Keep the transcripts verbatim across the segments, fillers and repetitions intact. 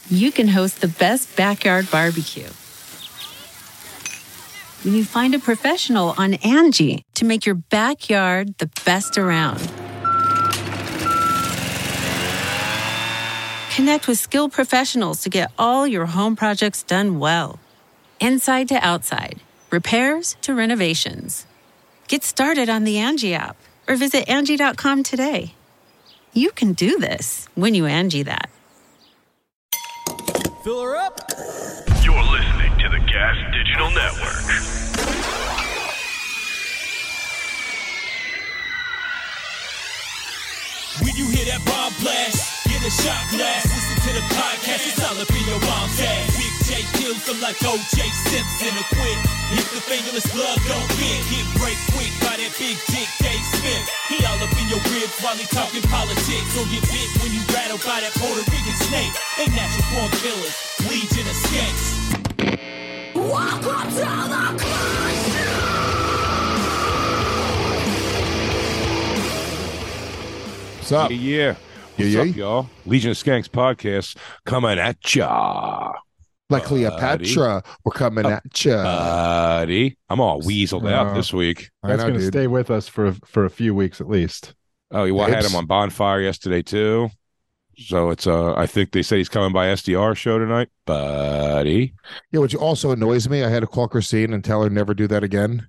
you can host the best backyard barbecue. When you find a professional on Angie to make your backyard the best around. Connect with skilled professionals to get all your home projects done well. Inside to outside, repairs to renovations. Get started on the Angie app or visit Angie dot com today. You can do this when you Angie that. Fill her up. You're listening to the Gas Digital Network. When you hear that bomb blast, get a shot glass. Listen to the podcast, it's all up in your mom's ass. Big J kills them like O J Simpson or quit. If the fingerless glove don't fit, get break quick by that big dick Dave Smith. He all up in your ribs while he talking politics. Or get bit when you rattle by that Puerto Rican snake. They natural born killers, legion of skanks. Welcome to the club. What's up? Yeah, yeah. What's yeah, up, yeah. y'all? Legion of Skanks podcast coming at ya. Like Cleopatra, we're coming Uh, at ya. Buddy. I'm all weaseled out Uh, this week. I That's know, going to dude. stay with us for for a few weeks at least. Oh, well, I had Oops. him on Bonfire yesterday, too. So it's, uh, I think they say he's coming by S D R show tonight. Buddy. Yeah, which also annoys me. I had to call Christine and tell her never do that again.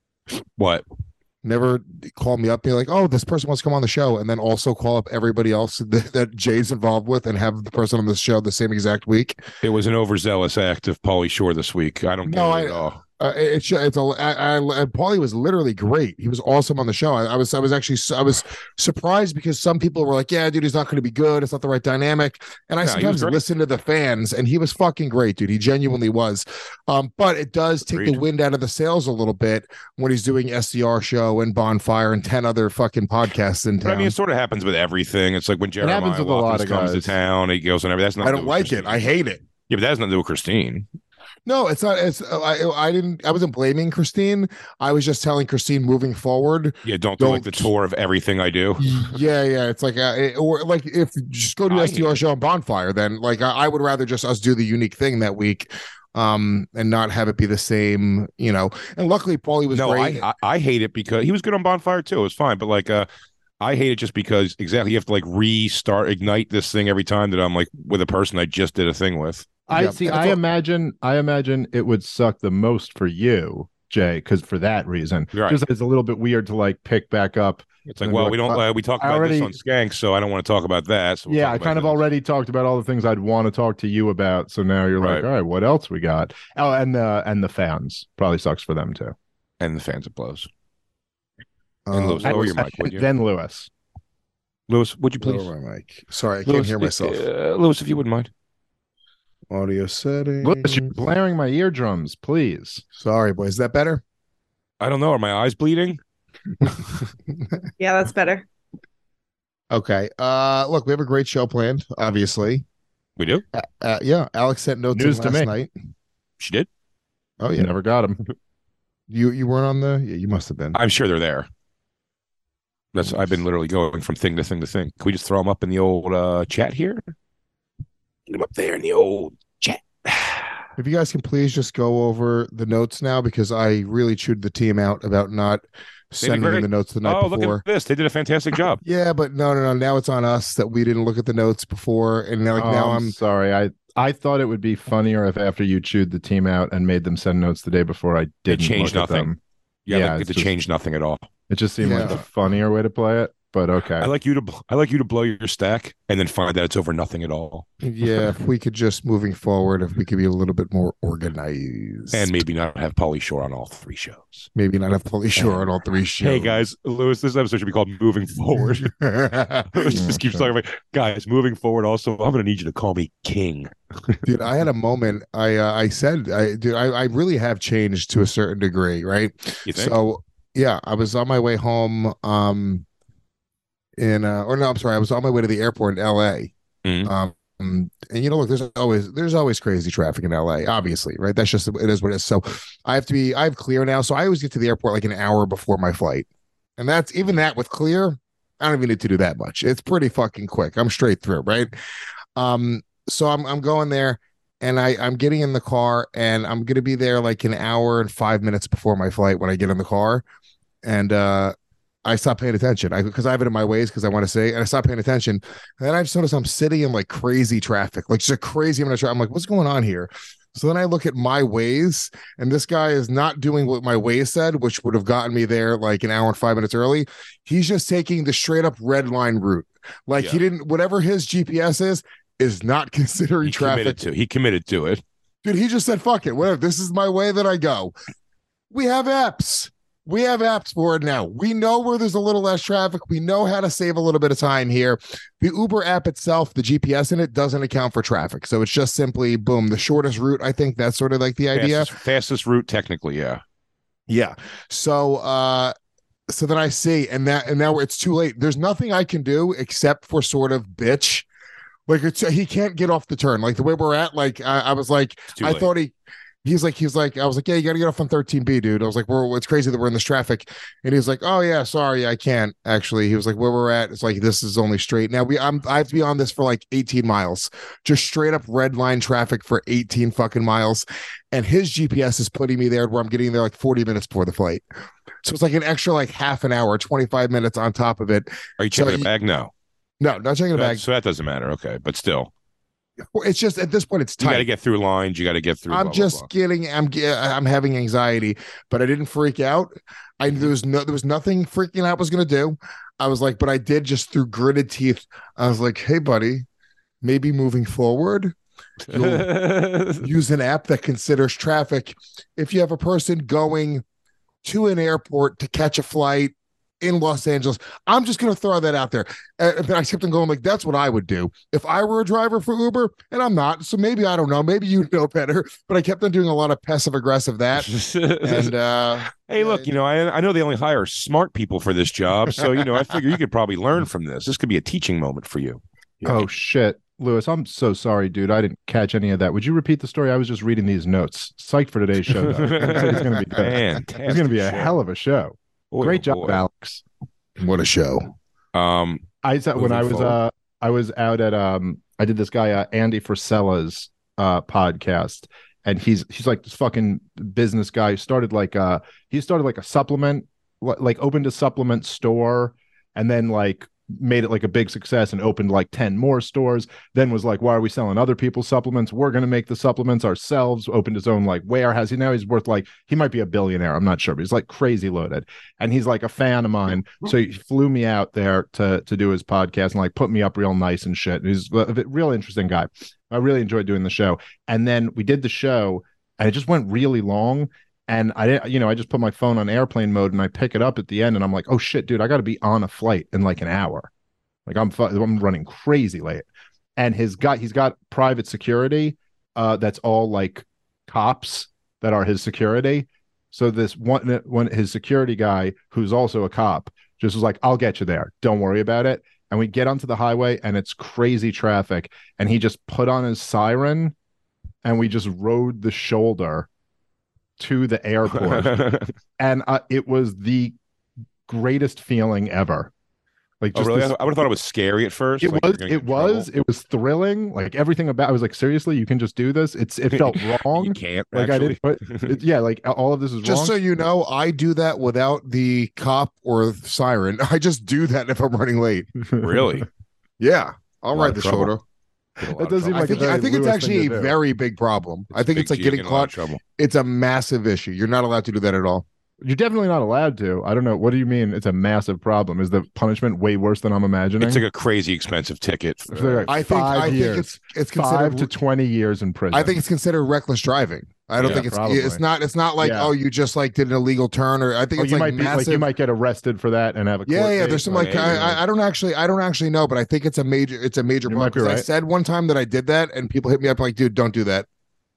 What? Never call me up, be like, "Oh, this person wants to come on the show," and then also call up everybody else that, that Jay's involved with and have the person on the show the same exact week. It was an overzealous act of Pauly Shore this week. I don't get No, it I- at all. Uh, it's it's a I, I, I Paulie was literally great. He was awesome on the show. I, I was I was actually I was surprised because some people were like, "Yeah, dude, he's not going to be good. It's not the right dynamic." And I Yeah, he was sometimes great. listen to the fans, and he was fucking great, dude. He genuinely was. Um, but it does take the Agreed. wind out of the sails a little bit when he's doing S D R show and Bonfire and ten other fucking podcasts in But I town. mean, it sort of happens with everything. It's like when Jeremiah happens with a lot Watkins of comes to guys. town, he goes and everything. That's not I don't like it. I hate it. Yeah, but that has nothing to do with Christine. No, it's not. It's I. I didn't. I wasn't blaming Christine. I was just telling Christine moving forward. Yeah, don't do like the Don't- tour of everything I do. Yeah, yeah. It's like, uh, it- or like if just go to I S D R hate show on Bonfire, then like I, I would rather just us do the unique thing that week, um, and not have it be the same, you know. And luckily, Paulie was No, great. I, I I hate it because he was good on Bonfire too. It was fine, but like uh, I hate it just because exactly you have to like restart ignite this thing every time that I'm like with a person I just did a thing with. I Yeah, see. and it's I all- imagine. I imagine it would suck the most for you, Jay, because for that reason, Right. just it's a little bit weird to like pick back up. It's like, And well, be we like, don't uh, uh, we talked I about already- this on Skank, so I don't want to talk about that. So we'll yeah, talk I about kind of this. already talked about all the things I'd want to talk to you about. So now you're Right. like, all right, what else we got? Oh, and the and the fans probably sucks for them too. And the fans it blows. Um, and Lewis, lower And- your mic, would you? Then Lewis. Lewis, would you please? lower my mic. Sorry, I Lewis, can't hear myself. Uh, Lewis, if you wouldn't mind. Audio settings. Lewis, you're blaring my eardrums, please. Sorry, boys. Is that better? I don't know. Are my eyes bleeding? Yeah, that's better. Okay. Uh, look, we have a great show planned. Obviously. We do. Uh, uh, yeah, Alex sent notes News in to last me. night. She did. Oh You yeah, never got him. you you weren't on the. Yeah, you must have been. I'm sure they're there. That's I've been literally going from thing to thing to thing. Can we just throw them up in the old uh, chat here? Get them up there in the old chat. If you guys can please just go over the notes now, because I really chewed the team out about not sending great. in the notes the night Oh, before. look at this! They did a fantastic job. Yeah, but no, no, no. Now it's on us that we didn't look at the notes before, and now, like Oh, now I'm I'm. sorry. I I thought it would be funnier if after you chewed the team out and made them send notes the day before, I They didn't changed look at nothing. them. Yeah, Yeah, like, it's to just- change nothing at all. It just seemed like Yeah. a funnier way to play it. But okay. I like you to bl- I like you to blow your stack and then find that it's over nothing at all, Yeah, if we could just moving forward, if we could be a little bit more organized, and maybe not have Pauly Shore on all three shows. maybe not have fully sure on all three shows. Hey guys, Lewis, this episode should be called "Moving Forward." Lewis just keeps talking about guys moving forward. Also, I'm going to need you to call me King. Dude, I had a moment. I uh, I said, I dude, I, I really have changed to a certain degree, right? You think? So yeah, I was on my way home. Um, in uh, or no, I'm sorry, I was on my way to the airport in L A. Mhm. Um, and you know, look, there's always there's always crazy traffic in L A, obviously, right? That's just it is what it is. So I have to be I have Clear now, so I always get to the airport like an hour before my flight, and that's even that with Clear. I don't even need to do that much. It's pretty fucking quick. I'm straight through, right? Um, so I'm I'm going there, and I I'm getting in the car, and I'm gonna be there like an hour and five minutes before my flight when I get in the car, and uh, I stop paying attention. I because I have it in my ways because I want to say, and I stop paying attention, and then I just notice I'm sitting in like crazy traffic, like just a crazy amount of traffic. I'm like, what's going on here? So then I look at my ways, and this guy is not doing what my ways said, which would have gotten me there like an hour and five minutes early. He's just taking the straight up red line route. Like Yeah. he didn't, whatever his G P S is, is not considering He traffic. committed to. He committed to it. Dude, he just said, fuck it. Whatever. This is my way that I go. We have apps. We have apps for it now. We know where there's a little less traffic. We know how to save a little bit of time here. The Uber app itself, the G P S in it doesn't account for traffic. So it's just simply, boom, the shortest route. I think that's sort of like the idea. Fastest, fastest route, technically, yeah. Yeah. So, uh, so then I see, and that, and now it's too late. There's nothing I can do except for sort of bitch. Like it's, he can't get off the turn. Like the way we're at, like I, I was like, too I late. thought he, he's like, he's like, I was like, yeah, you got to get off on thirteen B, dude. I was like, we're, it's crazy that we're in this traffic. And he's like, oh yeah, sorry, I can't actually. He was like, where we're at, it's like, this is only straight. Now we, I'm, I have to be on this for like eighteen miles, just straight up red line traffic for eighteen fucking miles. And his G P S is putting me there where I'm getting there like forty minutes before the flight. So it's like an extra like half an hour, twenty-five minutes on top of it. Are you checking So the he- bag? No. No, not checking the That- bag. So that doesn't matter. Okay. But still, It's just at this point, it's you got to tight. get through lines. You got to get through. I'm blah, blah, just blah. getting, I'm, ge- I'm having anxiety, but I didn't freak out. I there was no, there was nothing freaking out was gonna do. I was like, but I did just through gritted teeth. I was like, hey, buddy, maybe moving forward, you'll use an app that considers traffic. If you have a person going to an airport to catch a flight in Los Angeles, I'm just going to throw that out there. And I kept on going like, that's what I would do if I were a driver for Uber, and I'm not. So maybe, I don't know, maybe you know better, but I kept on doing a lot of passive aggressive that. And uh, hey, look, you know, I I know they only hire smart people for this job, so you know, I figure you could probably learn from this. This could be a teaching moment for you. Oh shit, Lewis, I'm so sorry, dude. I didn't catch any of that. Would you repeat the story? I was just reading these notes. Psyched for today's show. Though. Looks like it's going to be good. Fantastic It's going to be a show. hell of a show. Boy, Great oh, job, boy. Alex. what a show. Um, I said when Moving I was forward. uh I was out at um I did this guy uh, Andy Frisella's uh podcast, and he's he's like this fucking business guy who started like uh he started like a supplement li- like opened a supplement store, and then like made it like a big success and opened like ten more stores, then was like, why are we selling other people's supplements? We're going to make the supplements ourselves. Opened his own like warehouse. He now he's worth like, he might be a billionaire, I'm not sure, but he's like crazy loaded, and he's like a fan of mine, so he flew me out there to to do his podcast and like put me up real nice and shit. He's a a real interesting guy. I really enjoyed doing the show. And then we did the show, and it just went really long. And I didn't, you know, I just put my phone on airplane mode, and I pick it up at the end, and I'm like, oh shit, dude, I got to be on a flight in like an hour. Like I'm, fu- I'm running crazy late. And his got, he's got private security, uh, that's all like cops that are his security. So this one, one his security guy, who's also a cop, just was like, I'll get you there. Don't worry about it. And we get onto the highway, and it's crazy traffic. And he just put on his siren, and we just rode the shoulder to the airport. And uh, it was the greatest feeling ever. Like, oh, just really? this- I would have thought it was scary at first. it like was, you're gonna it get in was, trouble. it was thrilling. Like everything about, I was like, seriously, you can just do this. It's, it felt You wrong. can't. Like I actually. didn't, but it, yeah, like all of this is Just wrong. so you know, I do that without the cop or siren. I just do that if I'm running late. Really? Yeah, I'll A lot ride of the trouble. shoulder. Get a lot That of does seem trouble. I like a think very I think it's Lewis actually thing a to do. very big problem. I think Big it's like G, getting in a lot of caught. trouble. It's a massive issue. You're not allowed to do that at all. You're definitely not allowed to. I don't know. What do you mean? It's a massive problem. Is the punishment way worse than I'm imagining? It's like a crazy expensive ticket. If they're like I think five I years, think it's it's five considered. to twenty years in prison. I think it's considered reckless driving. I don't Yeah, think it's probably. it's not it's not like Yeah. oh you just like did an illegal turn, or I think Oh, it's you like might be like massive. you might get arrested for that and have a yeah, court yeah. date. There's some Like, like yeah, I, I I don't actually I don't actually know, but I think it's a major it's a major You problem. might be 'Cause I right. said one time that I did that, and people hit me up like, dude, don't do that.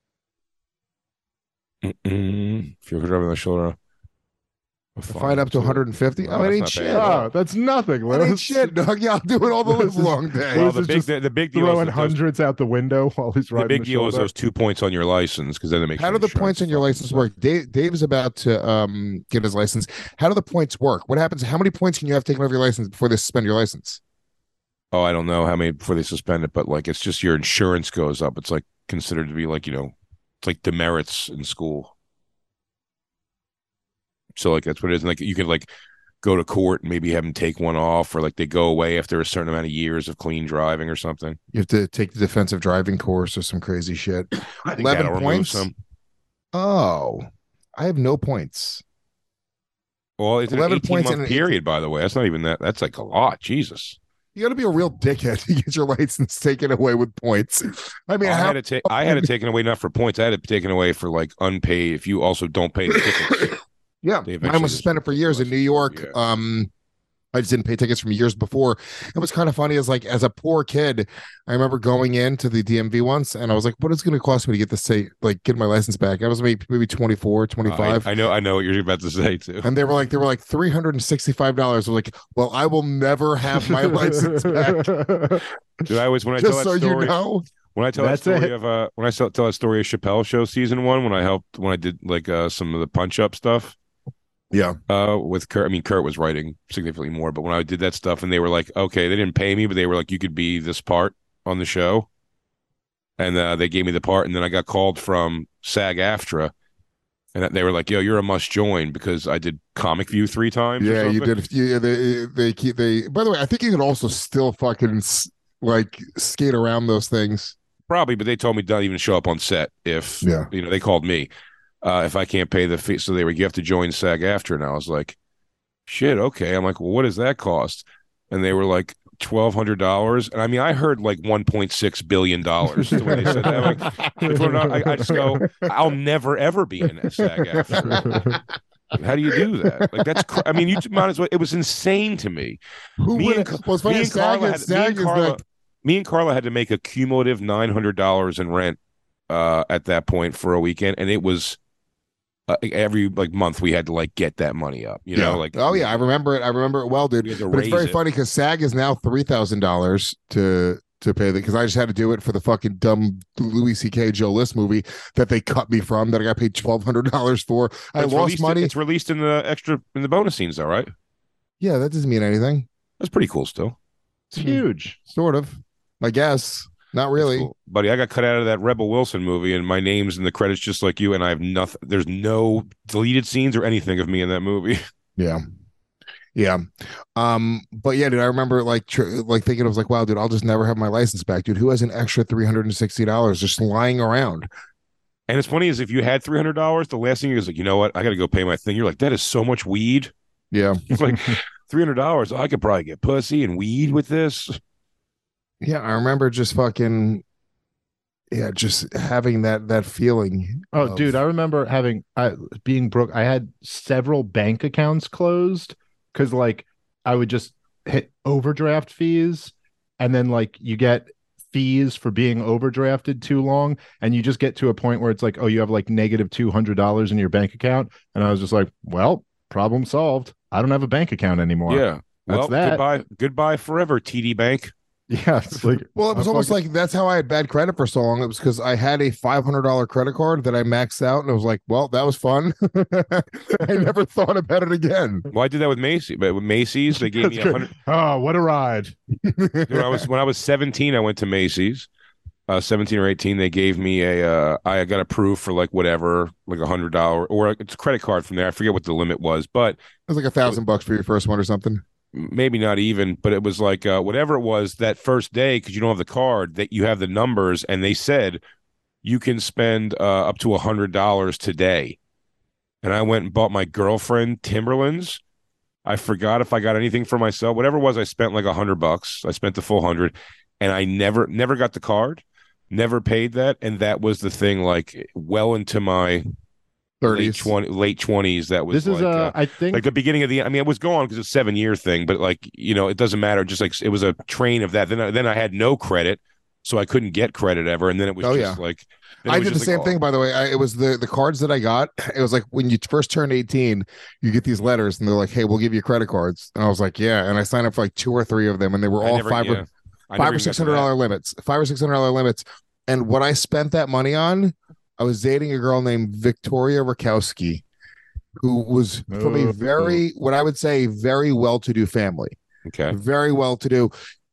Mm-mm. If you're driving the shoulder, a Fine up to one hundred fifty. Wow, Oh, it that's ain't not shit. bad at all. Oh, that's nothing. It ain't Lewis. shit, dog. Yeah, I'll do it all the live long day. Well, Lewis the is big just the, the big deal is Throwing that those- hundreds out the window while he's the riding big the deal is shoulder. those two points on your license, because then it makes How your do the insurance points on your fucking license suck. work? Dave, Dave's about to um get his license. How do the points work? What happens? How many points can you have taken off your license before they suspend your license? oh, I don't know how many before they suspend it, but like it's just your insurance goes up. It's like considered to be like, you know, it's like demerits in school. So like that's what it is. And like you could like go to court and maybe have them take one off, or like they go away after a certain amount of years of clean driving or something. You have to take the defensive driving course or some crazy shit. I think eleven that'll remove points. some. Oh, I have no points. Well, it's an eleven eighteen points month in an period, by the way. That's not even that. That's like a lot. Jesus. You got to be a real dickhead to get your license taken away with points. I mean, I how, had it. Ta- I had it taken away not for points. I had it taken away for like unpaid. If you also don't pay the tickets. yeah, They mine eventually was just- suspended for years in New York. Yeah. Um, I just didn't pay tickets from years before. It was kind of funny as like as a poor kid, I remember going into the D M V once and I was like, what is it going to cost me to get this say like get my license back? I was maybe maybe twenty-four, twenty-five. I, I know. I know what you're about to say too. And they were like, they were like three hundred sixty-five dollars. I was like, well, I will never have my license back. Dude, I always when I Just tell so that story, you know. when I tell That's that story it. of uh, when I tell tell that story of Chappelle Show season one, when I helped when I did like uh some of the punch up stuff. Yeah. Uh, with Kurt, I mean, Kurt was writing significantly more, but when I did that stuff and they were like, okay, they didn't pay me, but they were like, you could be this part on the show. And uh, they gave me the part. And then I got called from SAG-AFTRA and they were like, yo, you're a must join because I did Comic View three times. or Yeah, you something. did. Yeah, they they keep they. By the way, I think you could also still fucking s- like skate around those things. Probably, but they told me don't even show up on set if, Yeah. you know, they called me uh, if I can't pay the fee. So they were, you have to join SAG-AFTRA. And I was like, shit, okay. I'm like, well, what does that cost? And they were like, twelve hundred dollars. And I mean, I heard like one point six billion dollars when they said that. I'm like, which one I, I just go, I'll never, ever be in a SAG-AFTRA. How do you do that? Like, that's, cr- I mean, you might as well, it was insane to me. Who Me would? and Ca- Well, it's funny. me and SAG Carla is- had- me and SAG is Carla- like Me and Carla had to make a cumulative nine hundred dollars in rent uh, at that point for a weekend. And it was uh, every like month we had to like get that money up, you know, like, oh yeah, I remember it. I remember it well, dude. We had to But it's raise very it. funny because SAG is now three thousand dollars to to pay the because I just had to do it for the fucking dumb Louis C K Joe List movie that they cut me from that I got paid twelve hundred dollars for. I It's lost released- money. It's released in the extra in the bonus scenes, though, right? Yeah, that doesn't mean anything. That's pretty cool. Still, It's huge. Sort of, I guess. Not really. Cool. Buddy. I got cut out of that Rebel Wilson movie, and my name's in the credits just like you. And I have nothing. There's no deleted scenes or anything of me in that movie. Yeah. Yeah. Um, but yeah, dude, I remember like tr- like thinking I was like, wow, dude, I'll just never have my license back, dude. Who has an extra three hundred sixty dollars just lying around? And it's funny is if you had three hundred dollars, the last thing you're like, you know what? I got to go pay my thing. You're like, that is so much weed. Yeah. It's like three hundred dollars. I could probably get pussy and weed with this. Yeah, I remember just fucking yeah, just having that that feeling. Oh, of- dude, I remember having I being broke. I had several bank accounts closed because like I would just hit overdraft fees, and then like you get fees for being overdrafted too long, and you just get to a point where it's like, oh, you have like negative two hundred dollars in your bank account, and I was just like, well, problem solved. I don't have a bank account anymore. Yeah. That's Well, that. goodbye, goodbye forever, T D Bank. Yeah, it's like Well, it was I almost fucking- like that's how I had bad credit for so long. It was because I had a five hundred dollar credit card that I maxed out, and I was like, "Well, that was fun." I never thought about it again. Well, I did that with Macy's. But with Macy's, they gave me a hundred. oh, what a ride. When I was when I was seventeen, I went to Macy's. Uh, seventeen or eighteen, they gave me a. Uh, I got approved for like whatever, like a hundred dollar or it's a credit card from there. I forget what the limit was, but It was like a thousand bucks for your first one or something. maybe not even. But it was like uh, whatever it was that first day because you don't have the card. That you have the numbers, and they said you can spend uh, up to a hundred dollars today. And I went and bought my girlfriend Timberlands. I forgot if I got anything for myself. Whatever it was, I spent like a hundred bucks. I spent the full hundred, and I never, never got the card, never paid that, and that was the thing. Like well into my late Thirties. twenty, late twenties. That was This is like, uh, uh, I think like the beginning of the. I mean, it was gone because it's a seven year thing, but like you know, it doesn't matter. Just like it was a train of that. Then, I, then I had no credit, so I couldn't get credit ever, and then it was Oh, just yeah. like. then it I was did the just like, same oh, thing, by the way. I, it was the the cards that I got. It was like when you first turn eighteen, you get these letters, and they're like, "Hey, we'll give you credit cards." And I was like, "Yeah." And I signed up for like two or three of them, and they were I all never- five yeah. or I never five or even got six to hundred that. dollar limits, five or six hundred dollar limits. And what I spent that money on, I was dating a girl named Victoria Rakowski, who was from a Oh. very, what I would say, very well to do family. Okay. Very well to do.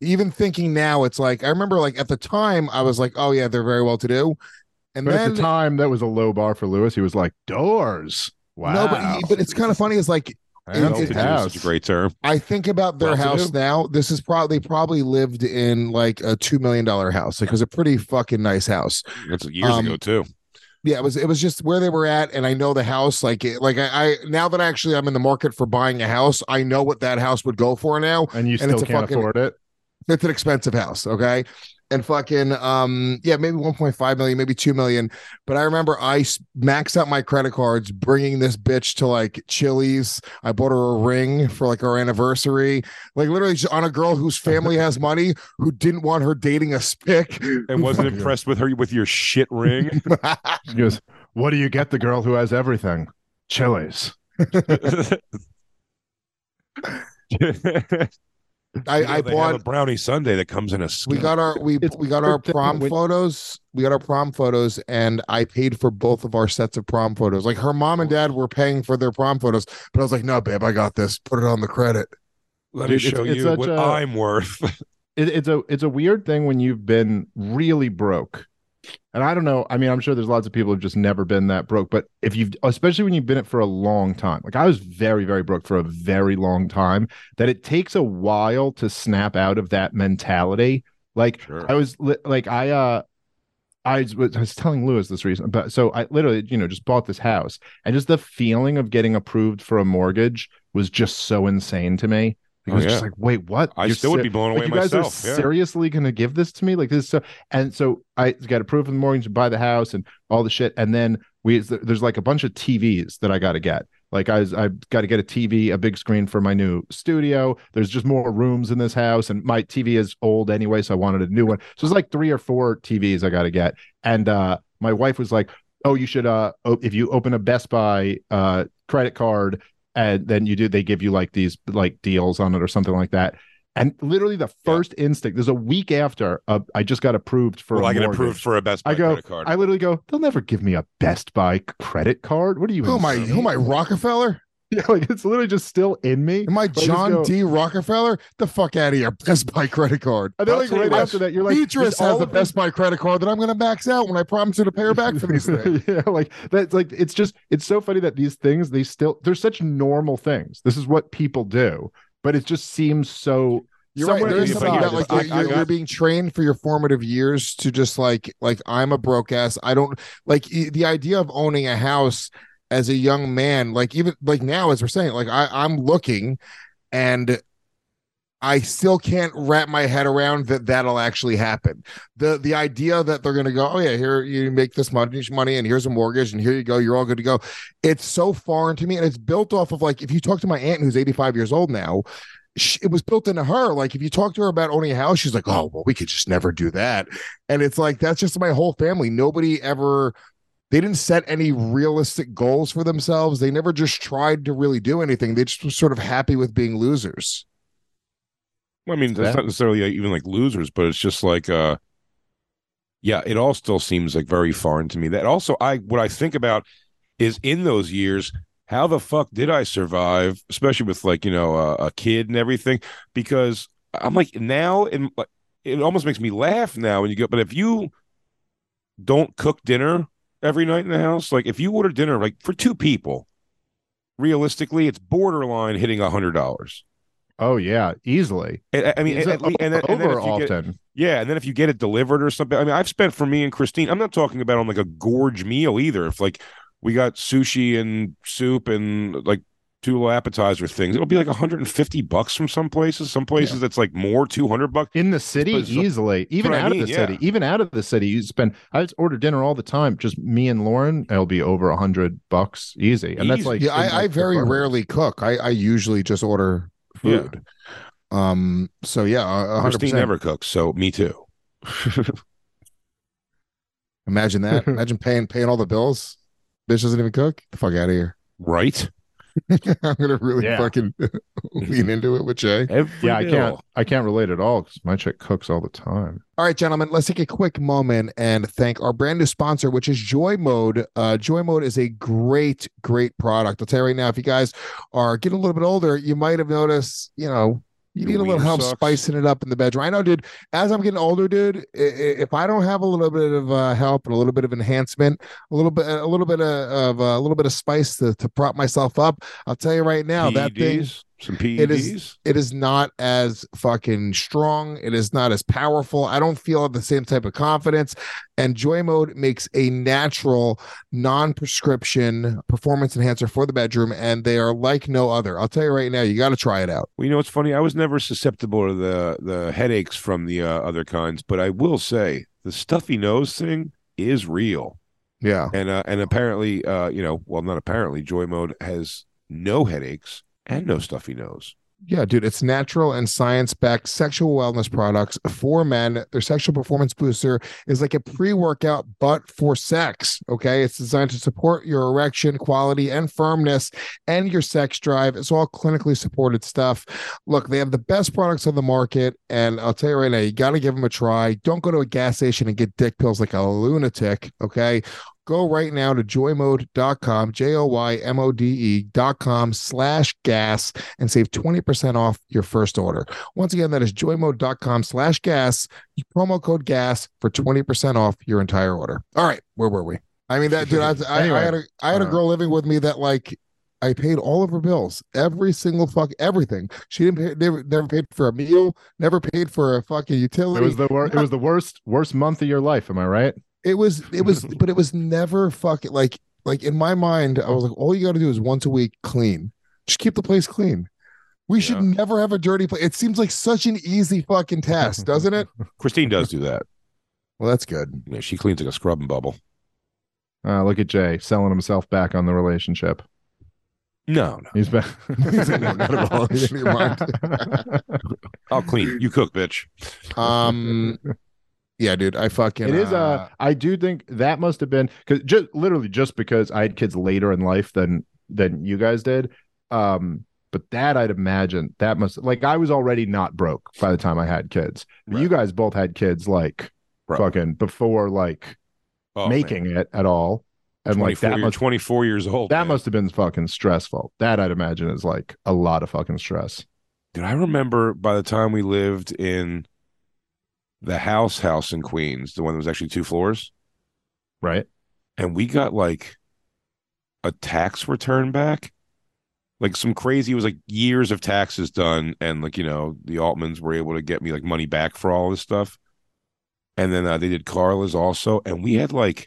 even thinking now, it's like I remember like at the time I was like, oh yeah, they're very well to do. And But then at the time, that was a low bar for Lewis. He was like, doors. Wow. no, but but it's kind of funny. It's like I don't it- think it- that was such a great term. I think about their Well-to-do. house now. This is probably they probably lived in like a two million dollar house. Like it was a pretty fucking nice house. That's years Um, ago too. Yeah, it was it was just where they were at, and I know the house. Like it, like I, I now that actually I'm in the market for buying a house, I know what that house would go for now. And you And still it's a can't fucking- afford it. It's an expensive house, okay? And fucking um yeah, maybe one point five million, maybe two million. But I remember I s- maxed out my credit cards, bringing this bitch to like Chili's. I bought her a ring for like our anniversary, like literally just on a girl whose family has money, who didn't want her dating a spick, And wasn't impressed with her with your shit ring. He goes, what do you get the girl who has everything? Chili's. I, You know, I they bought have a brownie sundae that comes in a we skin. got our we It's we got our perfect prom when- photos. We got our prom photos, and I paid for both of our sets of prom photos. Like her mom and dad were paying for their prom photos, but I was like, no, babe, I got this. Put it on the credit. Let me Dude, it's- show it's you such what a- I'm worth. It, it's a it's a weird thing when you've been really broke. And I don't know. I mean, I'm sure there's lots of people who've just never been that broke. But if you've, especially when you've been it for a long time, like I was very, very broke for a very long time, that it takes a while to snap out of that mentality. Like Sure. I was li- like, I, uh, I was, I was telling Lewis this reason, but so I literally, you know, just bought this house, and just the feeling of getting approved for a mortgage was just so insane to me. It Oh, was yeah. just like, wait, what? I You're still would ser- be blown like, away you guys myself. are Yeah. seriously going to give this to me? Like this is so, and so I got approved for the mortgage to buy the house and all the shit. And then we, there's like a bunch of T Vs that I got to get. Like I was, I've got to get a T V, a big screen for my new studio. There's just more rooms in this house, and my T V is old anyway, so I wanted a new one. So it's like three or four T Vs I got to get. And uh, my wife was like, "Oh, you should uh, oh, if you open a Best Buy uh credit card, and then you do, they give you like these like deals on it or something like that." And literally the first instinct, there's a week after uh, I just got approved for Well, a I get mortgage. approved for a Best Buy I go, credit card. I literally go, they'll never give me a Best Buy credit card. What are you? Who am I? insane?" Who am I? Rockefeller? Yeah, like it's literally just still in me. Am I I just John go- D. Rockefeller? The fuck out of here! Best Buy credit card. And then I'll like tell you right what, after that, you're like, Beatrice just all has a of Best Buy credit card that I'm going to max out when I promise her to pay her back for these things. yeah, like that's like it's just it's so funny that these things they still they're such normal things. This is what people do, but it just seems so. You're right. somewhere There is in something the about side, like I- you're, I got- you're being trained for your formative years to just like like I'm a broke ass. I don't like e- the idea of owning a house as a young man. Like even like now, as we're saying, like I I'm looking, and I still can't wrap my head around that that'll actually happen. The the idea that they're going to go, oh yeah, here you make this much money and here's a mortgage and here you go, you're all good to go. It's so foreign to me, and it's built off of like if you talk to my aunt who's eighty-five years old now, she, it was built into her. Like if you talk to her about owning a house, she's like, oh well, we could just never do that. And it's like that's just my whole family. Nobody ever. They didn't set any realistic goals for themselves. They never just tried to really do anything. They just were sort of happy with being losers. Well, I mean, that's Yeah. not necessarily even like losers, but it's just like, uh, yeah, it all still seems like very foreign to me. That also, I what I think about is in those years, how the fuck did I survive, especially with like you know uh, a kid and everything? Because I'm like now, and it almost makes me laugh now when you go. But if you don't cook dinner every night in the house, like if you order dinner like for two people, realistically, it's borderline hitting a hundred dollars. Oh yeah, easily. I I mean, It's at o- least, and then, and then over if you get, often. yeah, and then if you get it delivered or something, I mean, I've spent for me and Christine. I'm not talking about on like a gorge meal either. If like we got sushi and soup and like two little appetizer things, it'll be like one hundred fifty bucks from some places. Some places that's like more, two hundred bucks. In the city, But so- easily. Even what I out mean, of the yeah. city. Even out of the city, you spend. I just order dinner all the time. Just me and Lauren. It'll be over a hundred bucks easy, and that's Easy. like Yeah, in, I, I like, the very burger. rarely cook. I, I usually just order food. Um. So yeah, a hundred Christine percent. never cooks, so me too. Imagine that. Imagine paying paying all the bills. Bitch doesn't even cook. The fuck out of here. Right? I'm gonna really Yeah. fucking lean into it with Jay. Every Yeah, I bill. can't. I can't relate at all because my chick cooks all the time. All right, gentlemen, let's take a quick moment and thank our brand new sponsor, which is Joy Mode. Uh, Joy Mode is a great, great product. I'll tell you right now, if you guys are getting a little bit older, you might have noticed, you know, You Your need a little wiener help sucks. spicing it up in the bedroom. I know, dude. As I'm getting older, dude, i- i- if I don't have a little bit of uh, help and a little bit of enhancement, a little bit, a little bit of, of uh, a little bit of spice to, to prop myself up, I'll tell you right now, that thing, P E Ds, some it is, P E Ds. it is not as fucking strong. It is not as powerful. I don't feel the same type of confidence. And Joy Mode makes a natural, non-prescription performance enhancer for the bedroom, and they are like no other. I'll tell you right now, you got to try it out. Well, you know what's funny? I was never susceptible to the the headaches from the uh, other kinds, but I will say the stuffy nose thing is real. Yeah. And uh, and apparently, uh, you know, well, not apparently, Joy Mode has no headaches and no stuffy nose. Yeah, dude, it's natural and science-backed sexual wellness products for men. Their sexual performance booster is like a pre-workout, but for sex. Okay, it's designed to support your erection quality and firmness and your sex drive. It's all clinically supported stuff. Look, they have the best products on the market, and I'll tell you right now, you got to give them a try. Don't go to a gas station and get dick pills like a lunatic. Okay. Go right now to joy mode dot com, J O Y M O D E dot com slash gas and save twenty percent off your first order. Once again, that is joy mode dot com slash gas. Promo code gas for twenty percent off your entire order. All right, where were we? I mean, that dude, I, I, Anyway, I had a I had a uh, girl living with me that like I paid all of her bills, every single fuck everything. She didn't pay, never, never paid for a meal, never paid for a fucking It utility. was the wor- it was the worst worst month of your life. Am I right? It was, it was, but it was never fucking like, like in my mind, I was like, all you got to do is once a week clean. Just keep the place clean. We should Yeah. never have a dirty place. It seems like such an easy fucking task, doesn't it? Christine does do that. Well, that's good. Yeah, she cleans like a scrubbing bubble. Uh, look at Jay selling himself back on the relationship. No, no, He's back. He's like, no, not at all. He didn't even mind. I'll clean. You cook, bitch. Um, yeah, dude, I fucking. It is. uh, Uh, I do think that must have been because just literally just because I had kids later in life than than you guys did. Um, but that I'd imagine that must like I was already not broke by the time I had kids. But you guys both had kids like Bro. fucking before like Oh, making man. it at all, and like twenty-four, that you're must twenty-four years old. that man. must have been fucking stressful. That I'd imagine is like a lot of fucking stress. Dude, I remember by the time we lived in the house house in Queens, the one that was actually two floors, Right. and we got like a tax return back. Like some crazy, it was like years of taxes done, and like, you know, the Altmans were able to get me like money back for all this stuff. And then uh, they did Carla's also, and we had like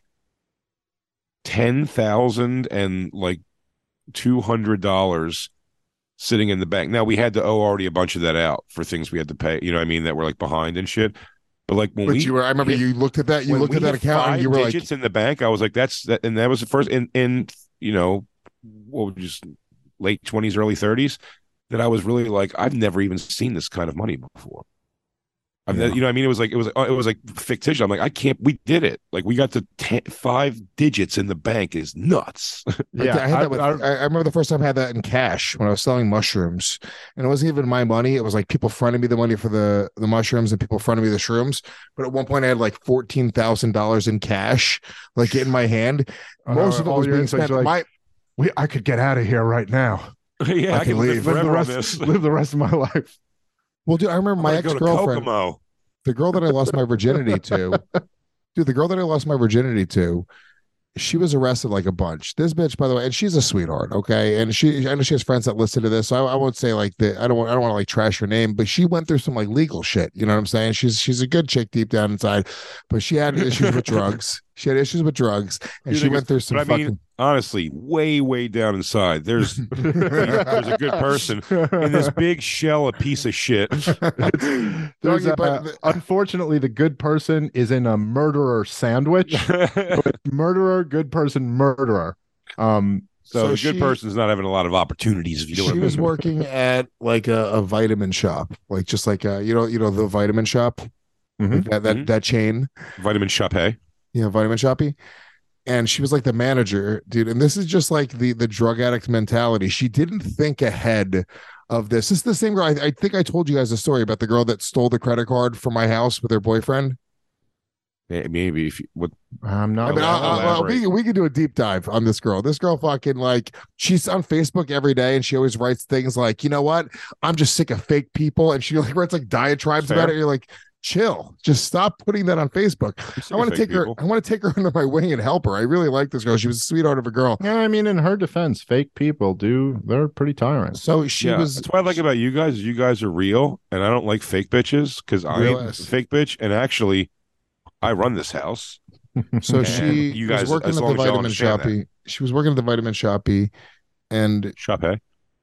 ten thousand and like two hundred dollars sitting in the bank. Now we had to owe already a bunch of that out for things we had to pay, you know what I mean, that were like behind and shit. But like when But we you were, I remember hit- you looked at that, you when looked we at that hit account and five you were like, digits in the bank, I was like, that's that, and that was the first in in you know, what was just late twenties, early thirties, that I was really like, I've never even seen this kind of money before. I've Yeah. ne- you know what I mean? It was like it was it was like fictitious. I'm like, I can't. We did it. Like we got to ten, five digits in the bank is nuts. Yeah. I, had that with, I- I, I remember the first time I had that in cash when I was selling mushrooms, and it wasn't even my money. It was like people fronted me the money for the the mushrooms, and people fronted me the shrooms. But at one point, I had like fourteen thousand dollars in cash, like in my hand. Most Uh, of it all was your being instincts spent. are like, My we, I could get out of here right now. yeah, I I, can can live leave. Live forever the on rest. this. Live the rest of my life. well, dude, I remember my I'm ex gonna go to girlfriend, Kokomo. the girl that I lost my virginity to, dude, the girl that I lost my virginity to, she was arrested like a bunch. This bitch, by the way, and she's a sweetheart, okay. And she, I know she has friends that listen to this, so I, I won't say like the, I don't want, I don't want to like trash her name, but she went through some like legal shit. You know what I'm saying? She's she's a good chick deep down inside, but she had issues with drugs. She had issues with drugs, and You she think went it's- through some but I mean, fucking. honestly, way, way down inside, there's there's a good person in this big shell, a piece of shit. Don't There's you- a- but- unfortunately, the good person is in a murderer sandwich. Murderer, good person, murderer. Um, So, So the good she- person's not having a lot of opportunities. If you know what I She mean. was working at like a, a vitamin shop, like just like a, you know, you know the vitamin shop, Mhm. like that that Mhm. that chain. Vitamin Shop, hey. you know, Vitamin Shoppy. And she was like the manager, dude. And this is just like the the drug addict mentality. She didn't think ahead of this. This is the same girl. I, I think I told you guys a story about the girl that stole the credit card from my house with her boyfriend. May- Maybe if you, what I'm I not. mean, I, I, well, elaborate. we we could do a deep dive on this girl. This girl fucking like she's on Facebook every day, and she always writes things like, you know what? I'm just sick of fake people, and she like writes like diatribes Fair. about it. You're like, chill, just stop putting that on Facebook. sick I want of to fake take her. people. I want to take her under my wing and help her. I really like this girl. She was a sweetheart of a girl. Yeah, I mean, in her defense, fake people do. They're pretty tyrants. So she yeah, was. that's what I like about you guys. Is you guys are real, and I don't like fake bitches because I'm Real a ass. fake bitch, and actually, I run this house. So And she you was guys- working as at the long as y'all vitamin understand that. shoppy. She was working at the vitamin shoppy, and Shop hey.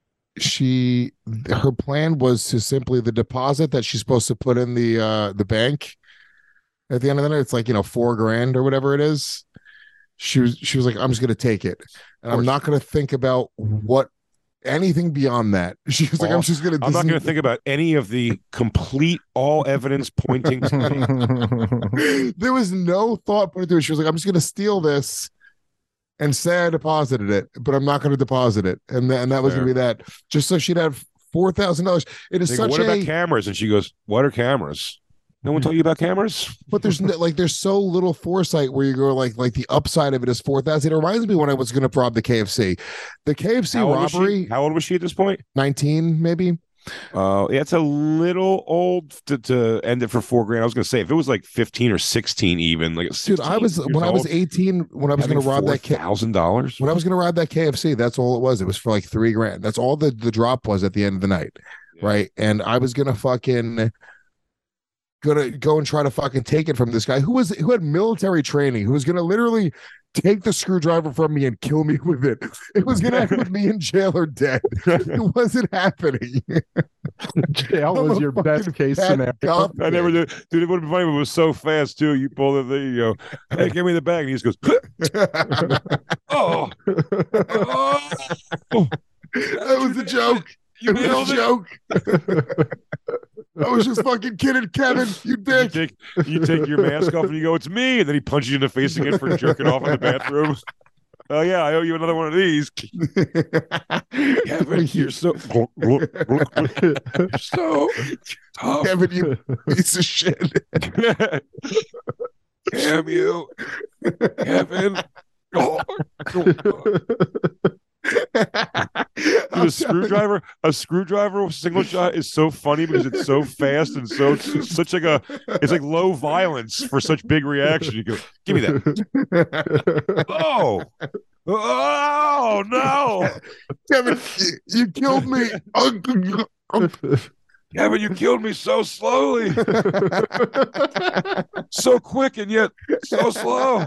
she her plan was to simply the deposit that she's supposed to put in the uh the bank at the end of the night. It's like, you know, four grand or whatever it is. She was she was like, I'm just gonna take it, and I'm course. not gonna think about what anything beyond that. She was like, All- I'm just gonna. I'm not this going to think about any of the complete all evidence pointing to me. is- There was no thought put into it. She was like, I'm just gonna steal this and say I deposited it, but I'm not gonna deposit it, and th- and that was gonna be Fair. that, just so she'd have four thousand dollars. It is They go, such what a. about cameras? And she goes, what are cameras? No one told you about cameras? But there's no, like there's so little foresight where you go like like the upside of it is four thousand. It reminds me when I was going to rob the K F C, the K F C How old was she? robbery, How old was she at this point? nineteen maybe. Uh, yeah, it's a little old to, to end it for four grand. I was going to say if it was like fifteen or sixteen, even like Dude, I was when I was eighteen when I was going to rob that K- thousand dollars. when I was going to rob that K F C. That's all it was. It was for like three grand. That's all the the drop was at the end of the night, Yeah. right? And I was gonna fucking gonna go and try to fucking take it from this guy who was who had military training, who was gonna literally take the screwdriver from me and kill me with it. It was gonna end with me in jail or dead. It wasn't happening. Jail I'm was a your best fucking case fat scenario. cop. I never did, dude. It would have been funny if it was so fast too. You pull the thing, you go, "Hey, give me the bag," and he just goes, "Oh, oh, That was a joke. you It was nailed a it." joke. I was just fucking kidding, Kevin. You You dick. take, you take your mask off and you go, "It's me," and then he punches you in the face again for jerking off in the bathroom. Oh yeah, I owe you another one of these. Kevin, you're so, you're so tough. Kevin, you piece of shit. Damn you, Kevin. Oh. Dude, a screwdriver, a screwdriver single shot is so funny because it's so fast and so such like a it's like low violence for such big reaction. You go, give me that. Oh, oh no, Kevin, you, you killed me. Kevin, you killed me so slowly, so quick and yet so slow.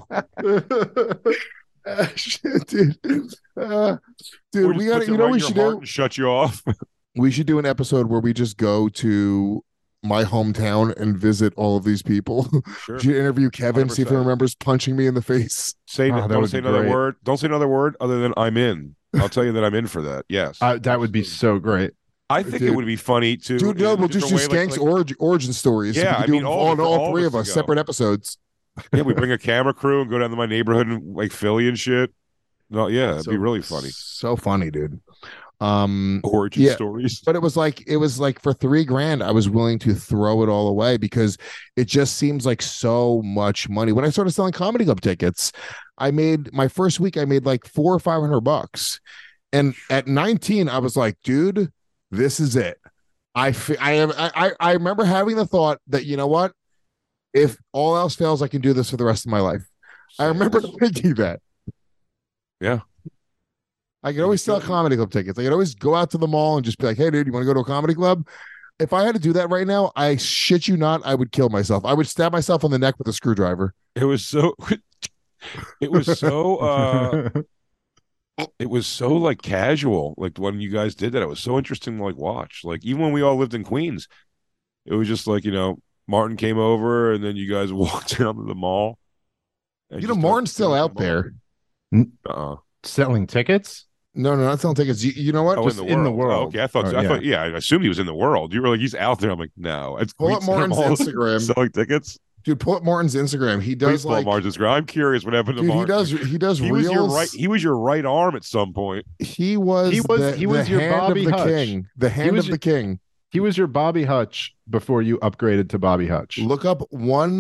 Ah, shit, dude. Uh, Or dude, just we got puts to, it you know, right we in your should heart do. and shut you off. We should do an episode where we just go to my hometown and visit all of these people. Sure. We should interview Kevin, see if he one hundred percent. remembers punching me in the face. Say Oh, that don't would say be another great. word. Don't say another word other than I'm in. I'll tell you that I'm in for that. Yes. Uh, that would be so great. I think Dude. it would be funny to Dude, no, in a we'll just do different way, like- Skanks like- origin, origin stories. Yeah, we I could do mean, them all all, of on us- all all three of of us us, to go. separate episodes. Yeah, we bring a camera crew and go down to my neighborhood in like Philly and shit. No, yeah, it'd So- be really funny. So funny, dude. Um, Origin yeah. stories. but it was like it was like for three grand, I was willing to throw it all away because it just seems like so much money. When I started selling comedy club tickets, I made my first week, I made like four or five hundred bucks, and at nineteen, I was like, dude, this is it. I fi- I am I I I remember having the thought that, you know what, if all else fails, I can do this for the rest of my life. I remember thinking that. Yeah. I could always sell comedy club tickets. I could always go out to the mall and just be like, hey, dude, you want to go to a comedy club? If I had to do that right now, I shit you not, I would kill myself. I would stab myself on the neck with a screwdriver. It was so. It was so. uh It was so like casual. Like when you guys did that, it was so interesting to like watch. Like even when we all lived in Queens, it was just like, you know, Martin came over and then you guys walked down to the mall. and You know, just Martin's still started out there. Uh-uh. Selling tickets? No, no, not selling tickets. You, you know what? Oh, Just in the in the world. Oh, world. okay, I thought. Oh, I yeah. thought. Yeah, I assumed he was in the world. You were like, he's out there. I'm like, no. It's pull up Queens Center Martin's Mall Instagram. selling tickets. Dude, pull up Martin's Instagram. He Please does pull up like, Martin's Instagram. I'm curious what happened to dude, he Martin. does, he does He reels. was your right. He was your right arm at some point. He was, He was- the, he was the your hand Bobby of the Hutch. king. The hand was of your- the king. He was your Bobby Hutch before you upgraded to Bobby Hutch. Look up one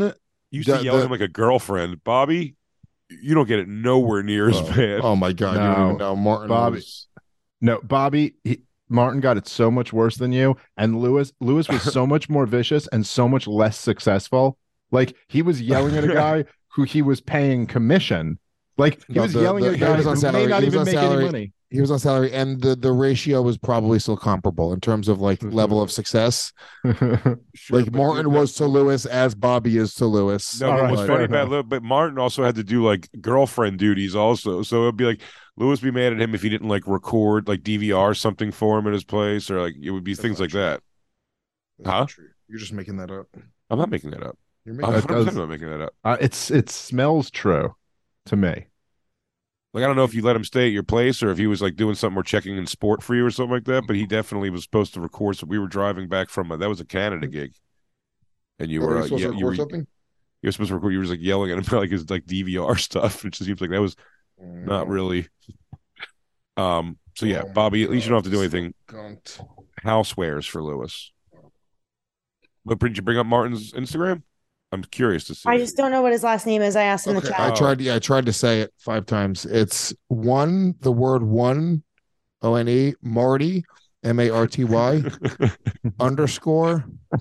You used to The- yell at the- him like a girlfriend. Bobby, you don't get it nowhere near as Oh, bad. oh my god, you don't No, even know Martin. Bobby- was- No, Bobby, he, Martin got it so much worse than you, and Lewis Lewis was so much more vicious and so much less successful. Like he was yelling at a guy who he was paying commission. Like he No, was the- yelling the- at a he guy was who on may salary. not He was even on make salary. any money. He was on salary, and the the ratio was probably still comparable in terms of like level of success. Sure, Like but Martin dude, was to Lewis as Bobby is to Lewis. No, All but right, what's fair funny about enough. Lew- but Martin also had to do like girlfriend duties also. So it'd be like Lewis be mad at him if he didn't like record like D V R something for him at his place, or like it would be That's things not like true. that. That's Huh? not true. You're just making that up. I'm not making that up. You're I'm making That one that hundred does- percent not making that up. Uh, it's it smells true to me. Like I don't know if you let him stay at your place or if he was like doing something or checking in sport for you or something like that, but he definitely was supposed to record. So we were driving back from a, that was a Canada gig, and you Oh, were you're uh, supposed yeah, to you record were something? you were supposed to record. You were just, like yelling at him about like his like D V R stuff. It just seems like that was not really. Um. So yeah, Oh my Bobby. At least you don't have to do God, anything. Gunt. Housewares for Lewis. But did you bring up Martin's Instagram? I'm curious to see. I just don't know what his last name is. I asked in the Okay, chat. I Oh. tried. Yeah, I tried to say it five times. It's one. The word one, O N E Marty, M A R T Y underscore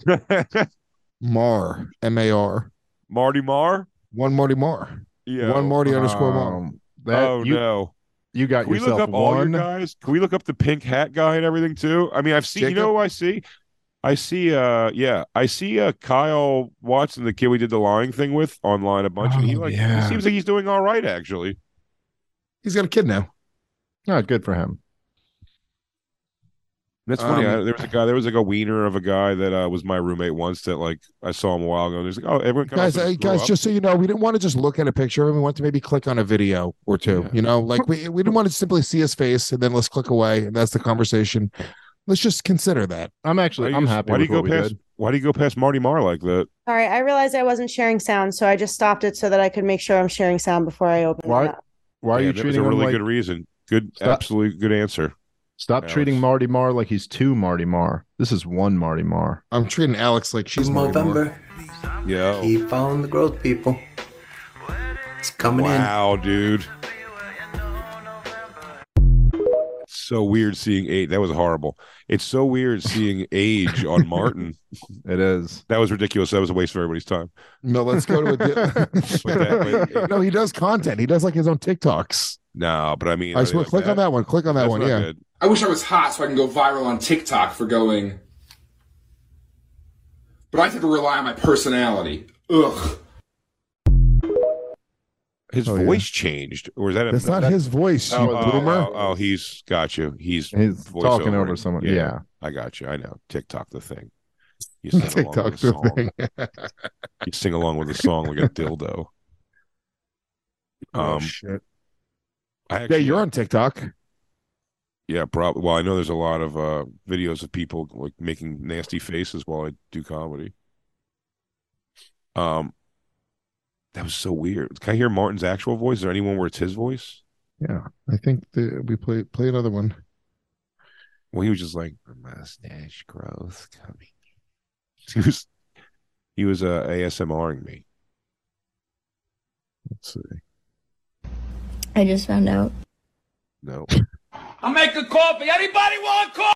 Mar, M A R. Marty Marr. One Marty Mar. Yeah. One Marty underscore Mar. Um, that, Oh you, no. you got Can we yourself look up all your one. guys? Can we look up the pink hat guy and everything too? I mean, I've seen. You Jacob? know, who I see. I see. Uh, yeah, I see. Uh, Kyle Watson, the kid we did the lying thing with online a bunch, and he Oh, like. yeah. He seems like he's doing all right actually. He's got a kid now. Oh, good for him. That's funny. Um, I, there was a guy. There was like a wiener of a guy that uh, was my roommate once. That like I saw him a while ago. And he's like, oh, everyone kind Guys, of uh, guys, just so you know, we didn't want to just look at a picture of him. We wanted to maybe click on a video or two. Yeah. You know, like we we didn't want to simply see his face and then let's click away and that's the conversation. Let's just consider that. I'm actually I'm happy Why do with you go what we past? did. Why do you go past Marty Marr like that? Sorry, I realized I wasn't sharing sound, so I just stopped it so that I could make sure I'm sharing sound before I open Why? it up. Why are Yeah, you that was treating a him really like? good reason? Good, Stop. absolutely good answer. Stop Alex. treating Marty Marr like he's two Marty Marr. This is one Marty Marr. I'm treating Alex like she's Marty Moore. November. Yeah. Keep following the growth, people. It's coming Wow, dude. It's so weird seeing age. That was horrible. It's so weird seeing age on Martin. It is. That was ridiculous. That was a waste of everybody's time. No, let's go to a. Di- that, but- no, he does content. He does like his own TikToks. No, but I mean, I swear, like click on that one. Click on that That's one. not Yeah. good. I wish I was hot so I can go viral on TikTok for going. But I have to rely on my personality. Ugh. His Oh, yeah. voice changed, or is that? A, That's not his voice, you Oh, oh, boomer. oh, oh, he's got you. He's He's voice talking over over it. someone. Yeah. Yeah. I got you. I know. TikTok the thing. You sing along TikTok with the the song. thing. You sing along with the song like a dildo. Oh, Um, shit. I Yeah, actually, you're on TikTok. Yeah, probably. Well, I know there's a lot of uh, videos of people like making nasty faces while I do comedy. Um, that was so weird. Can I hear Martin's actual voice? Is there anyone where it's his voice? Yeah, I think the, we play play another one. Well, he was just like mustache growth coming. He was he was uh, ASMRing me. Let's see. I just found out. No. I'm making coffee. Anybody want coffee?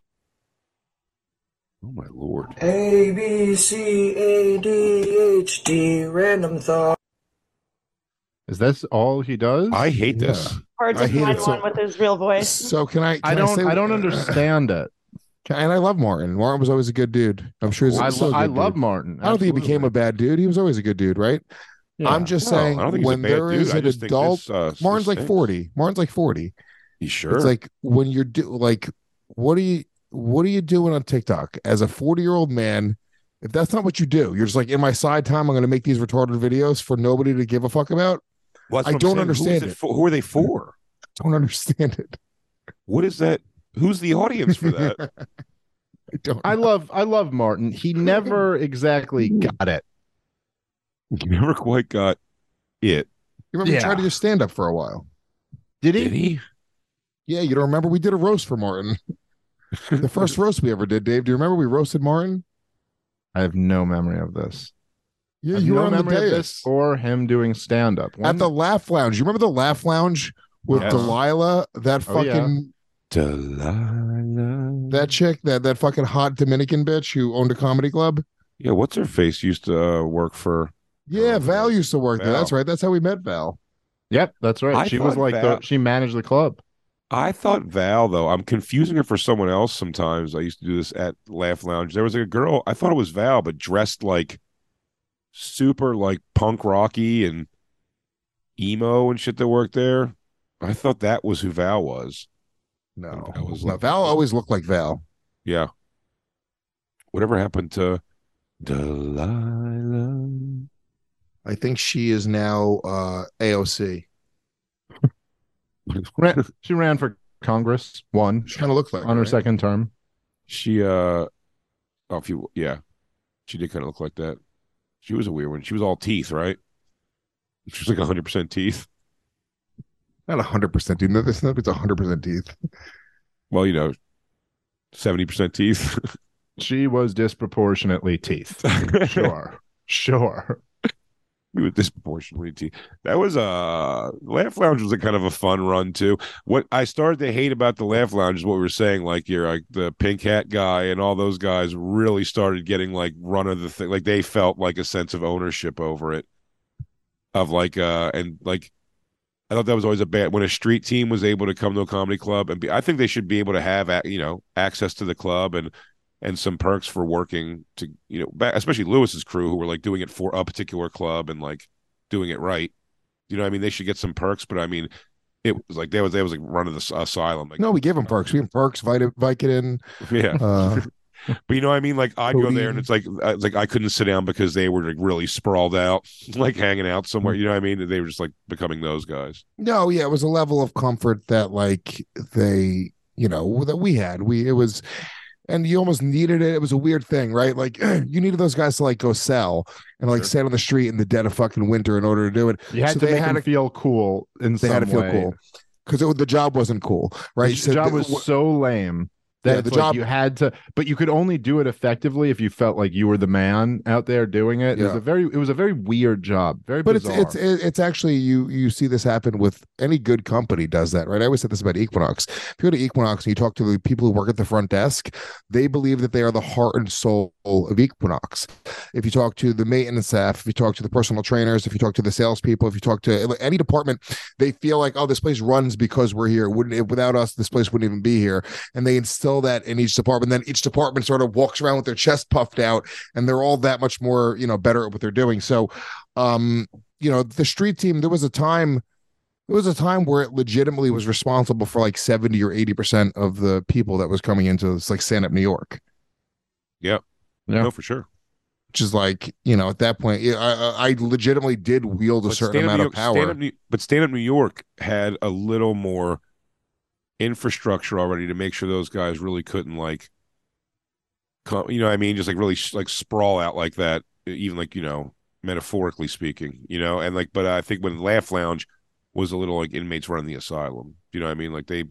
Oh my lord. A, B, C, A, D, H, D, random thought. Is this all he does? I hate this. Or to I hate find it so- one with his real voice. So can I? Can I don't. say- I don't understand it. Can- and I love Martin. Martin was always a good dude. I'm sure he's I, still lo- a I good love dude. Martin. I don't think he became a Absolutely. bad dude. He was always a good dude, right? Yeah. I'm just No, saying I don't think he's a when bad there dude. is I an just think adult, this, uh, Martin's this like stinks. forty. Martin's like forty. You sure? It's like when you're do like, what are you, what are you doing on TikTok as a forty year old man? If that's not what you do, you're just like in my side time, I'm going to make these retarded videos for nobody to give a fuck about. Well, that's I what I'm don't saying. Who is understand it it. for- who are they for? Don't understand it. What is that? Who's the audience for that? I don't. I love. I love Martin. He never exactly got it. You never quite got it. You remember Yeah. he tried to do stand up for a while. Did he? Did he? Yeah, you don't remember? We did a roast for Martin. The first roast we ever did, Dave. Do you remember we roasted Martin? I have no memory of this. Yeah, have you were no on the memory of dais. this or him doing stand up At the Laugh Lounge. You remember the Laugh Lounge with Yes. Delilah? That Oh, yeah. fucking Delilah. that chick, that that fucking hot Dominican bitch who owned a comedy club. Yeah, what's her face used to uh, work for. Yeah, Oh, Val man. used to work there. Val. That's right. That's how we met Val. Yep, that's right. I she was thought like Val- the she managed the club. I thought Val, though, I'm confusing her for someone else sometimes. I used to do this at Laugh Lounge. There was like a girl, I thought it was Val, but dressed like super like punk rocky and emo and shit that worked there. I thought that was who Val was. No, Val was no, like- Val always looked like Val. Yeah. Whatever happened to Delilah? I think she is now uh, A O C. Ran, she ran for Congress, won She kind of looked like on her right? second term. She, uh, oh, if you, yeah, she did kind of look like that. She was a weird one. She was all teeth, right? She was like one hundred percent teeth. Not a hundred percent, dude. No, this nobody's a hundred percent teeth. Well, you know, seventy percent teeth. She was disproportionately teeth. Sure, sure. We were disproportionately teeth. That was uh Laugh Lounge was a kind of a fun run too. What I started to hate about the Laugh Lounge is what we were saying, like you're like the pink hat guy and all those guys really started getting like run of the thing. Like they felt like a sense of ownership over it. Of like uh and like I thought that was always a bad when a street team was able to come to a comedy club and be, I think they should be able to have you know access to the club and and some perks for working to you know ba- especially Lewis's crew who were like doing it for a particular club and like doing it right. You know what I mean? They should get some perks, but I mean it was like they was they was like running the asylum. Like, No, we give them perks. We have perks, Vita, Vicodin. yeah. Uh, But you know what I mean? Like I'd go there and Codeine. it's like uh, it's like I couldn't sit down because they were like really sprawled out, like hanging out somewhere. You know what I mean? They were just like becoming those guys. no, yeah, it was a level of comfort that like they, you know, that we had. We it was, and you almost needed it. It was a weird thing, right? Like you needed those guys to like go sell and like Sure. stand on the street in the dead of fucking winter in order to do it. You had So to they make had him to- feel cool in They some had to feel way. cool because the job wasn't cool, right? The So job the- was so lame that Yeah, it's the like job- you had to, but you could only do it effectively if you felt like you were the man out there doing it. It was Yeah. a very, it was a very weird job, very but bizarre. it's it's it's actually you you see this happen with any good company does that, right? I always said this about Equinox. If you go to Equinox and you talk to the people who work at the front desk, they believe that they are the heart and soul of Equinox. If you talk to the maintenance staff, if you talk to the personal trainers, if you talk to the salespeople, if you talk to any department, they feel like, oh, this place runs because we're here. Wouldn't it, without us, this place wouldn't even be here. And they instill that in each department. Then each department sort of walks around with their chest puffed out, and they're all that much more, you know, better at what they're doing. So, um, you know, the street team. There was a time. There was a time where it legitimately was responsible for like seventy or eighty percent of the people that was coming into this, like stand up New York. Yep. Yeah. No, for sure. Which is like, you know, at that point, I, I I legitimately did wield a But certain Stand Up amount New of York- power. Stand Up New- but Stand Up New York had a little more infrastructure already to make sure those guys really couldn't like, come, you know what I mean? Just like really like sprawl out like that, even like, you know, metaphorically speaking, you know? And like, but I think when Laugh Lounge was a little like inmates running the asylum, you know what I mean? Like they,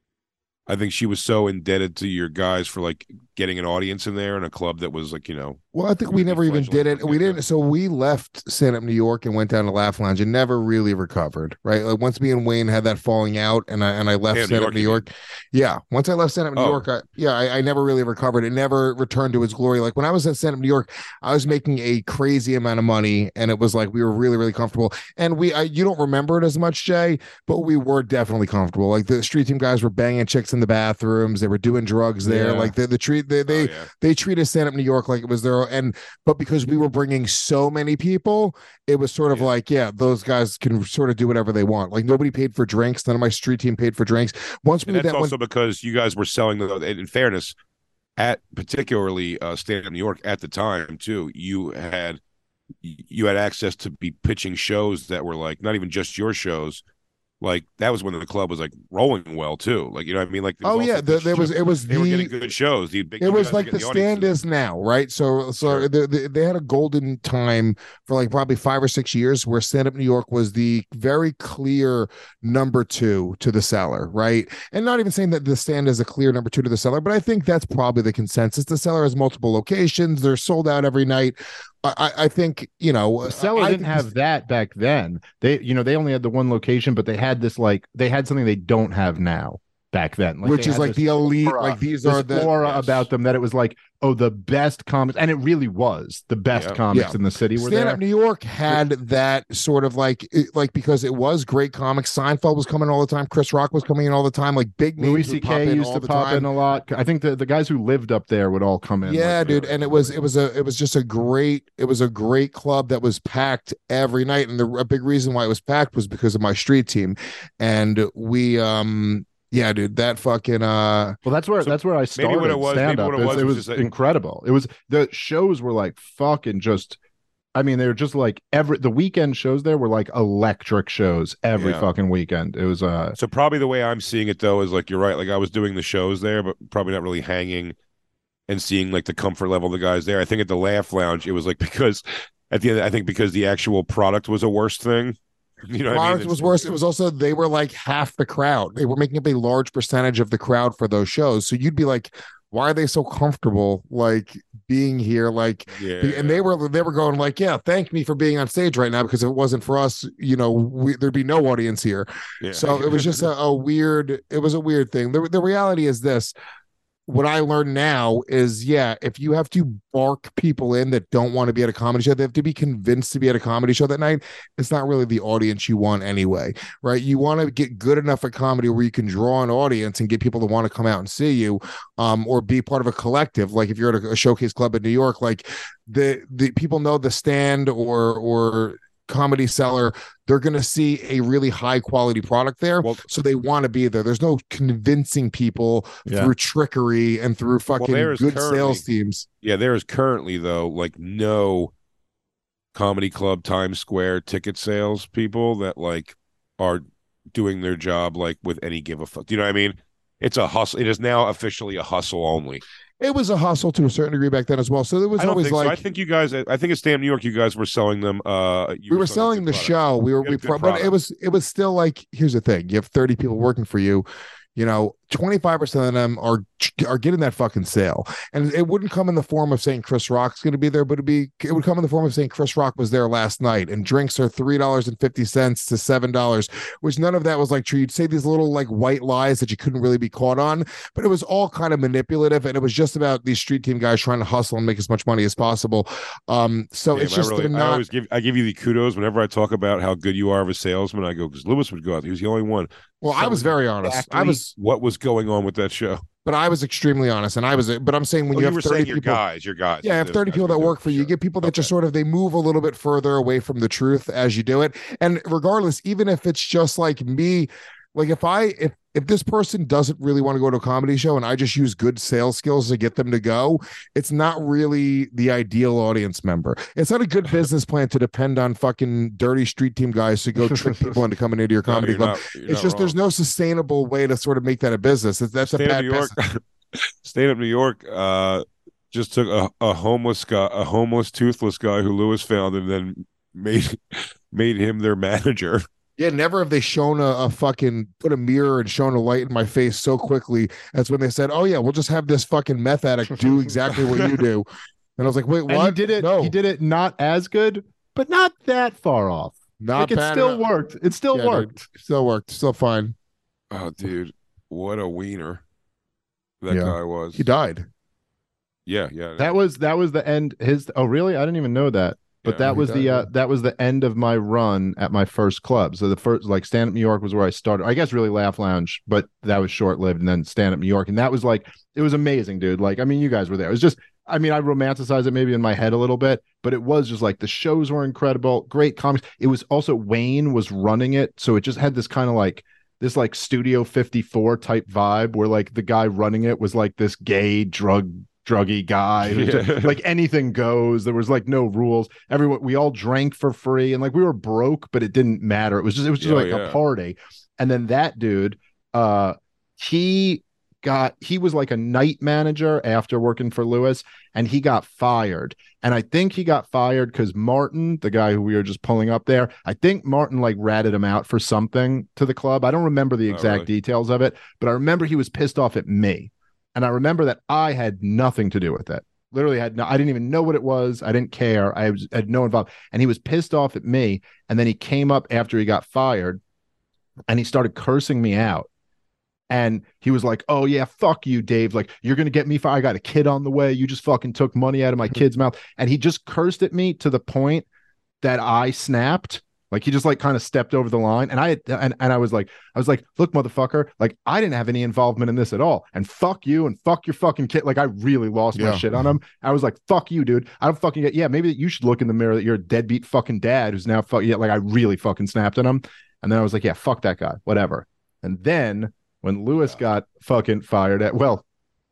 I think she was so indebted to your guys for like getting an audience in there in a club that was like, you know, Well, I think we really never even fledgling did it. from We the get-go. didn't. So we left Stand Up New York and went down to Laugh Lounge and never really recovered. Right. Like once me and Wayne had that falling out, and I and I left Yeah, New Stand Up York, New you York. Yeah. Once I left Stand Up New Oh. York, I, yeah, I, I never really recovered. It never returned to its glory. Like when I was at Stand Up New York, I was making a crazy amount of money, and it was like we were really, really comfortable. And we, I, you don't remember it as much, Jay, but we were definitely comfortable. Like the street team guys were banging chicks in the bathrooms. They were doing drugs there. Yeah. Like the the treat they they oh, yeah. they treated Stand Up New York like it was their own, and but because we were bringing so many people, it was sort of Yeah. like, yeah, those guys can sort of do whatever they want. Like nobody paid for drinks. None of my street team paid for drinks. Once we And did that's that also one, because you guys were selling the. In fairness, at particularly uh, Stand Up New York at the time too, you had you had access to be pitching shows that were like not even just your shows. Like that was when the club was like rolling well too. Like you know what I mean? Like there was oh also yeah, the, good there was shows. it was they were getting the good shows. The big, it you was guys were like the getting audience stand to is now, right? So so Sure. the, the, they had a golden time for like probably five or six years where Stand Up New York was the very clear number two to the Cellar, right? And not even saying that the Stand is a clear number two to the Cellar, but I think that's probably the consensus. The Cellar has multiple locations; they're sold out every night. I, I think you know Cellar I didn't think have this- that back then. They, you know, they only had the one location, but they had this like they had something they don't have now back then, like which they is had like this the elite. aura- Like these this are the aura yes. about them that it was like, oh, the best comics, and it really was the best Yeah. comics Yeah. in the city were Stand there. Up New York had that sort of like it- like because it was great comics. Seinfeld was coming all the time. Chris Rock was coming in all the time. Like big names Louis would pop C K in used all to the pop time. in a lot. I think the, the guys who lived up there would all come in. Yeah, like, dude, really and it was it regularly. was a it was just a great it was a great club that was packed every night, and the a big reason why it was packed was because of my street team, and we um yeah, dude, that fucking uh Well, that's where So that's where I started. maybe what it was- maybe stand up. what it It, was it was was just that- incredible. It was the shows were like fucking just. I mean, they were just like every the weekend shows there were like electric shows every Yeah. fucking weekend. It was uh So probably the way I'm seeing it though is like you're right. Like I was doing the shows there, but probably not really hanging and seeing like the comfort level of the guys there. I think at the Laugh Lounge, it was like because at the end, I think because the actual product was a worse thing. You know, what I product mean? was worse. It was also they were like half the crowd. They were making up a large percentage of the crowd for those shows. So you'd be like, why are they so comfortable like being here? Like Yeah, and they were they were going like, yeah, thank me for being on stage right now, because if it wasn't for us, you know, we, there'd be no audience here. yeah. So it was just a, a weird, it was a weird thing. The, the reality is this. What I learned now is, yeah, if you have to bark people in that don't want to be at a comedy show, they have to be convinced to be at a comedy show that night. It's not really the audience you want anyway, right? You want to get good enough at comedy where you can draw an audience and get people to want to come out and see you, um, or be part of a collective. Like if you're at a, a showcase club in New York, like the the people know the Stand or or Comedy Cellar, they're going to see a really high quality product there, Well- so they want to be there. There's no convincing people Yeah. through trickery and through fucking there is good currently- sales teams. Yeah, there is currently though like no comedy club Times Square ticket sales people that like are doing their job like with any give a fuck. Do you know what I mean? It's a hustle. It is now officially a hustle only. It was a hustle to a certain degree back then as well. So there was I don't always think so. I like think you guys. I think it's Stand New York. You guys were selling them. Uh, you we were selling the good products. show. We were You had we a good pro- but it product. was it was still like, here's the thing: you have thirty people working for you. You know, twenty-five percent of them are are getting that fucking sale. And it wouldn't come in the form of saying Chris Rock's going to be there, but it'd be it would come in the form of saying Chris Rock was there last night, and drinks are three dollars and fifty cents to seven dollars, which none of that was like true. You'd say these little like white lies that you couldn't really be caught on, but it was all kind of manipulative, and it was just about these street team guys trying to hustle and make as much money as possible. Um, so Damn, it's just I, really, they're I not. always give I give you the kudos whenever I talk about how good you are of a salesman. I go because Lewis would go out. He was the only one. Well, I was very honest. I Exactly was, what was going on with that show. but I was extremely honest, and I was. But I'm saying when Oh, you you have were thirty saying your people, guys, your guys. yeah, I have Those thirty guys people were that doing work it, for you. You sure. get people that just Okay. sort of they move a little bit further away from the truth as you do it. And regardless, even if it's just like me, like if I if if this person doesn't really want to go to a comedy show and I just use good sales skills to get them to go, it's not really the ideal audience member. It's not a good business plan to depend on fucking dirty street team guys to go trick people into coming into your No, comedy you're club. not- you're It's not just there's wrong. no sustainable way to sort of make that a business. That's, that's a Stand Up bad New York. business. Stand Up New York uh, just took a, a homeless guy, a homeless, toothless guy who Lewis found, and then made made him their manager. Yeah, never have they shown a, a fucking put a mirror and shown a light in my face so quickly. That's when they said, "Oh yeah, we'll just have this fucking meth addict do exactly what you do." And I was like, "Wait, what?" and he did it. No, He did it not as good, but not that far off. not like it bad still enough. worked. It still Yeah, dude, worked. still worked. Still fine. Oh, dude, what a wiener that Yeah. guy was. He died. Yeah, yeah. That was that was the end. His oh really? I didn't even know that. But Yeah, that he was the died, uh, yeah. that was the end of my run at my first club. So the first like Stand Up New York was where I started. I guess really Laugh Lounge, but that was short lived. And then Stand Up New York, and that was like it was amazing, dude. Like I mean, you guys were there. It was just I mean, I romanticize it maybe in my head a little bit, but it was just like the shows were incredible, great comics. It was also Wayne was running it, so it just had this kind of like this like Studio fifty-four type vibe where like the guy running it was like this gay drug druggy guy who just- Yeah. like anything goes. There was like no rules. Everyone we all drank for free, and like we were broke, but it didn't matter. It was just it was just Yeah, like yeah. a party. And then that dude, uh, he got he was like a night manager after working for Lewis, and he got fired. And I think he got fired because Martin, the guy who we were just pulling up there, I think Martin like ratted him out for something to the club. I don't remember the Oh, exact really? details of it, but I remember he was pissed off at me. And I remember that I had nothing to do with it. Literally had no, I didn't even know what it was. I didn't care. I was, had no involvement. And he was pissed off at me. And then he came up after he got fired and he started cursing me out. And he was like, oh, yeah, fuck you, Dave. Like, you're going to get me fired. I got a kid on the way. You just fucking took money out of my kid's mouth. And he just cursed at me to the point that I snapped. Like he just like kind of stepped over the line. And I and, and I was like, I was like, look, motherfucker, like I didn't have any involvement in this at all. And fuck you and fuck your fucking kid. Like I really lost Yeah. my shit on him. I was like, fuck you, dude. I don't fucking get yeah, maybe you should look in the mirror that you're a deadbeat fucking dad who's now fuck yeah, like I really fucking snapped at him. And then I was like, yeah, fuck that guy, whatever. And then when Lewis got fucking fired at well,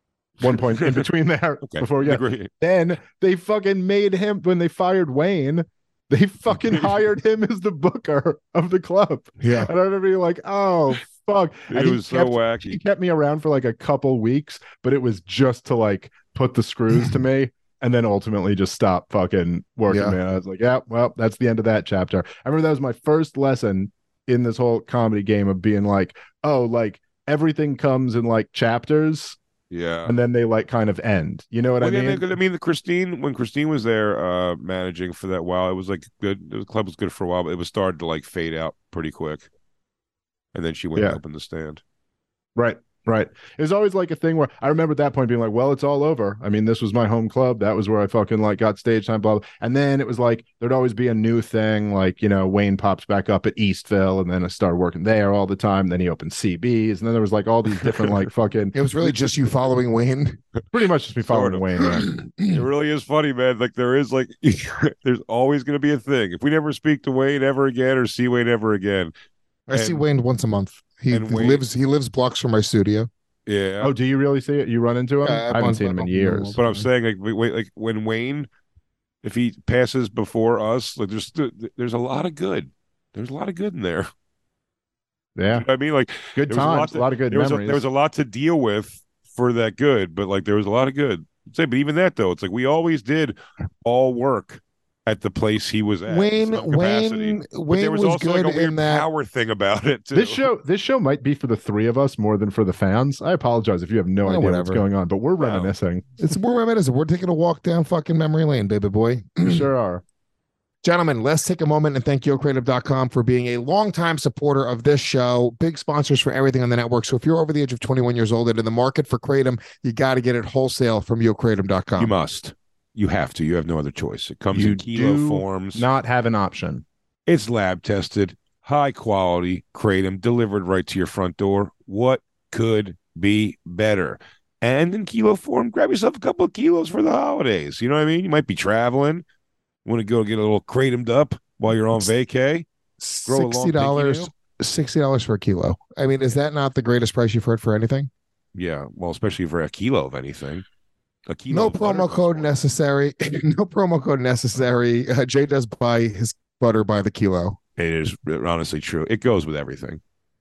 one point in between there Okay. before yeah, Agree. then they fucking made him when they fired Wayne. They fucking hired him as the booker of the club. Yeah. And I remember being like, oh, fuck. It And he was so kept- wacky. He kept me around for like a couple weeks, but it was just to like put the screws to me and then ultimately just stop fucking working, Yeah. man. I was like, yeah, well, that's the end of that chapter. I remember that was my first lesson in this whole comedy game of being like, oh, like everything comes in like chapters Yeah. and then they like kind of end. You know what Well, I yeah, mean? they- I mean, the Christine when Christine was there uh, managing for that while, it was like good. The club was good for a while, but it was started to like fade out pretty quick. And then she went Yeah. and opened the stand. Right, right. It was always like a thing where I remember at that point being like, well, it's all over. I mean, this was my home club. That was where I fucking like got stage time, blah, blah. And then it was like there'd always be a new thing. Like, you know, Wayne pops back up at Eastville and then I started working there all the time. Then he opened C Bs. And then there was like all these different like fucking It was really just you following Wayne. pretty much just me following Sort of. Wayne. Yeah. It really is funny, man. Like there is like there's always going to be a thing. If we never speak to Wayne ever again or see Wayne ever again, I see And- Wayne once a month. He and Wayne- lives he lives blocks from my studio. yeah. Oh, do you really see it? You run into him? Yeah, I I haven't bumped seen him in up years. But I'm saying like we- wait, like when Wayne, if he passes before us, like there's there's a lot of good. There's a lot of good in there. Yeah. You know what I mean, like Good there was a lot times. to- A lot of good there was a, memories. there was a lot to deal with for that good, but like there was a lot of good. I'd say, but even that though, it's like we always did all work at the place he was at. Wayne some capacity. Wayne But Wayne there was, was, also good like a weird in that. power thing about it too. This show, this show might be for the three of us more than for the fans. I apologize if you have no Well, idea what's whatever. going on, but we're No. reminiscing. It's we're reminiscent. We're taking a walk down fucking memory lane, baby boy. We sure are. Gentlemen, let's take a moment and thank yo creative dot com for being a longtime supporter of this show. Big sponsors for everything on the network. So if you're over the age of twenty-one years old and in the market for Kratom, you got to get it wholesale from yo creative dot com. You must. You have to. You have no other choice. It comes You in kilo do forms. Not have an option. It's lab tested, high quality kratom delivered right to your front door. What could be better? And in kilo form, grab yourself a couple of kilos for the holidays. You know what I mean? You might be traveling. Want to go get a little kratomed up while you're on vacay? Grow a long Sixty dollars. pinky Sixty dollars for a kilo. I mean, is that not the greatest price you've heard for anything? Yeah, well, especially for a kilo of anything. A kilo No of butter promo goes code for it. necessary. No promo code necessary. Uh, Jay does buy his butter by the kilo. It is honestly true. It goes with everything.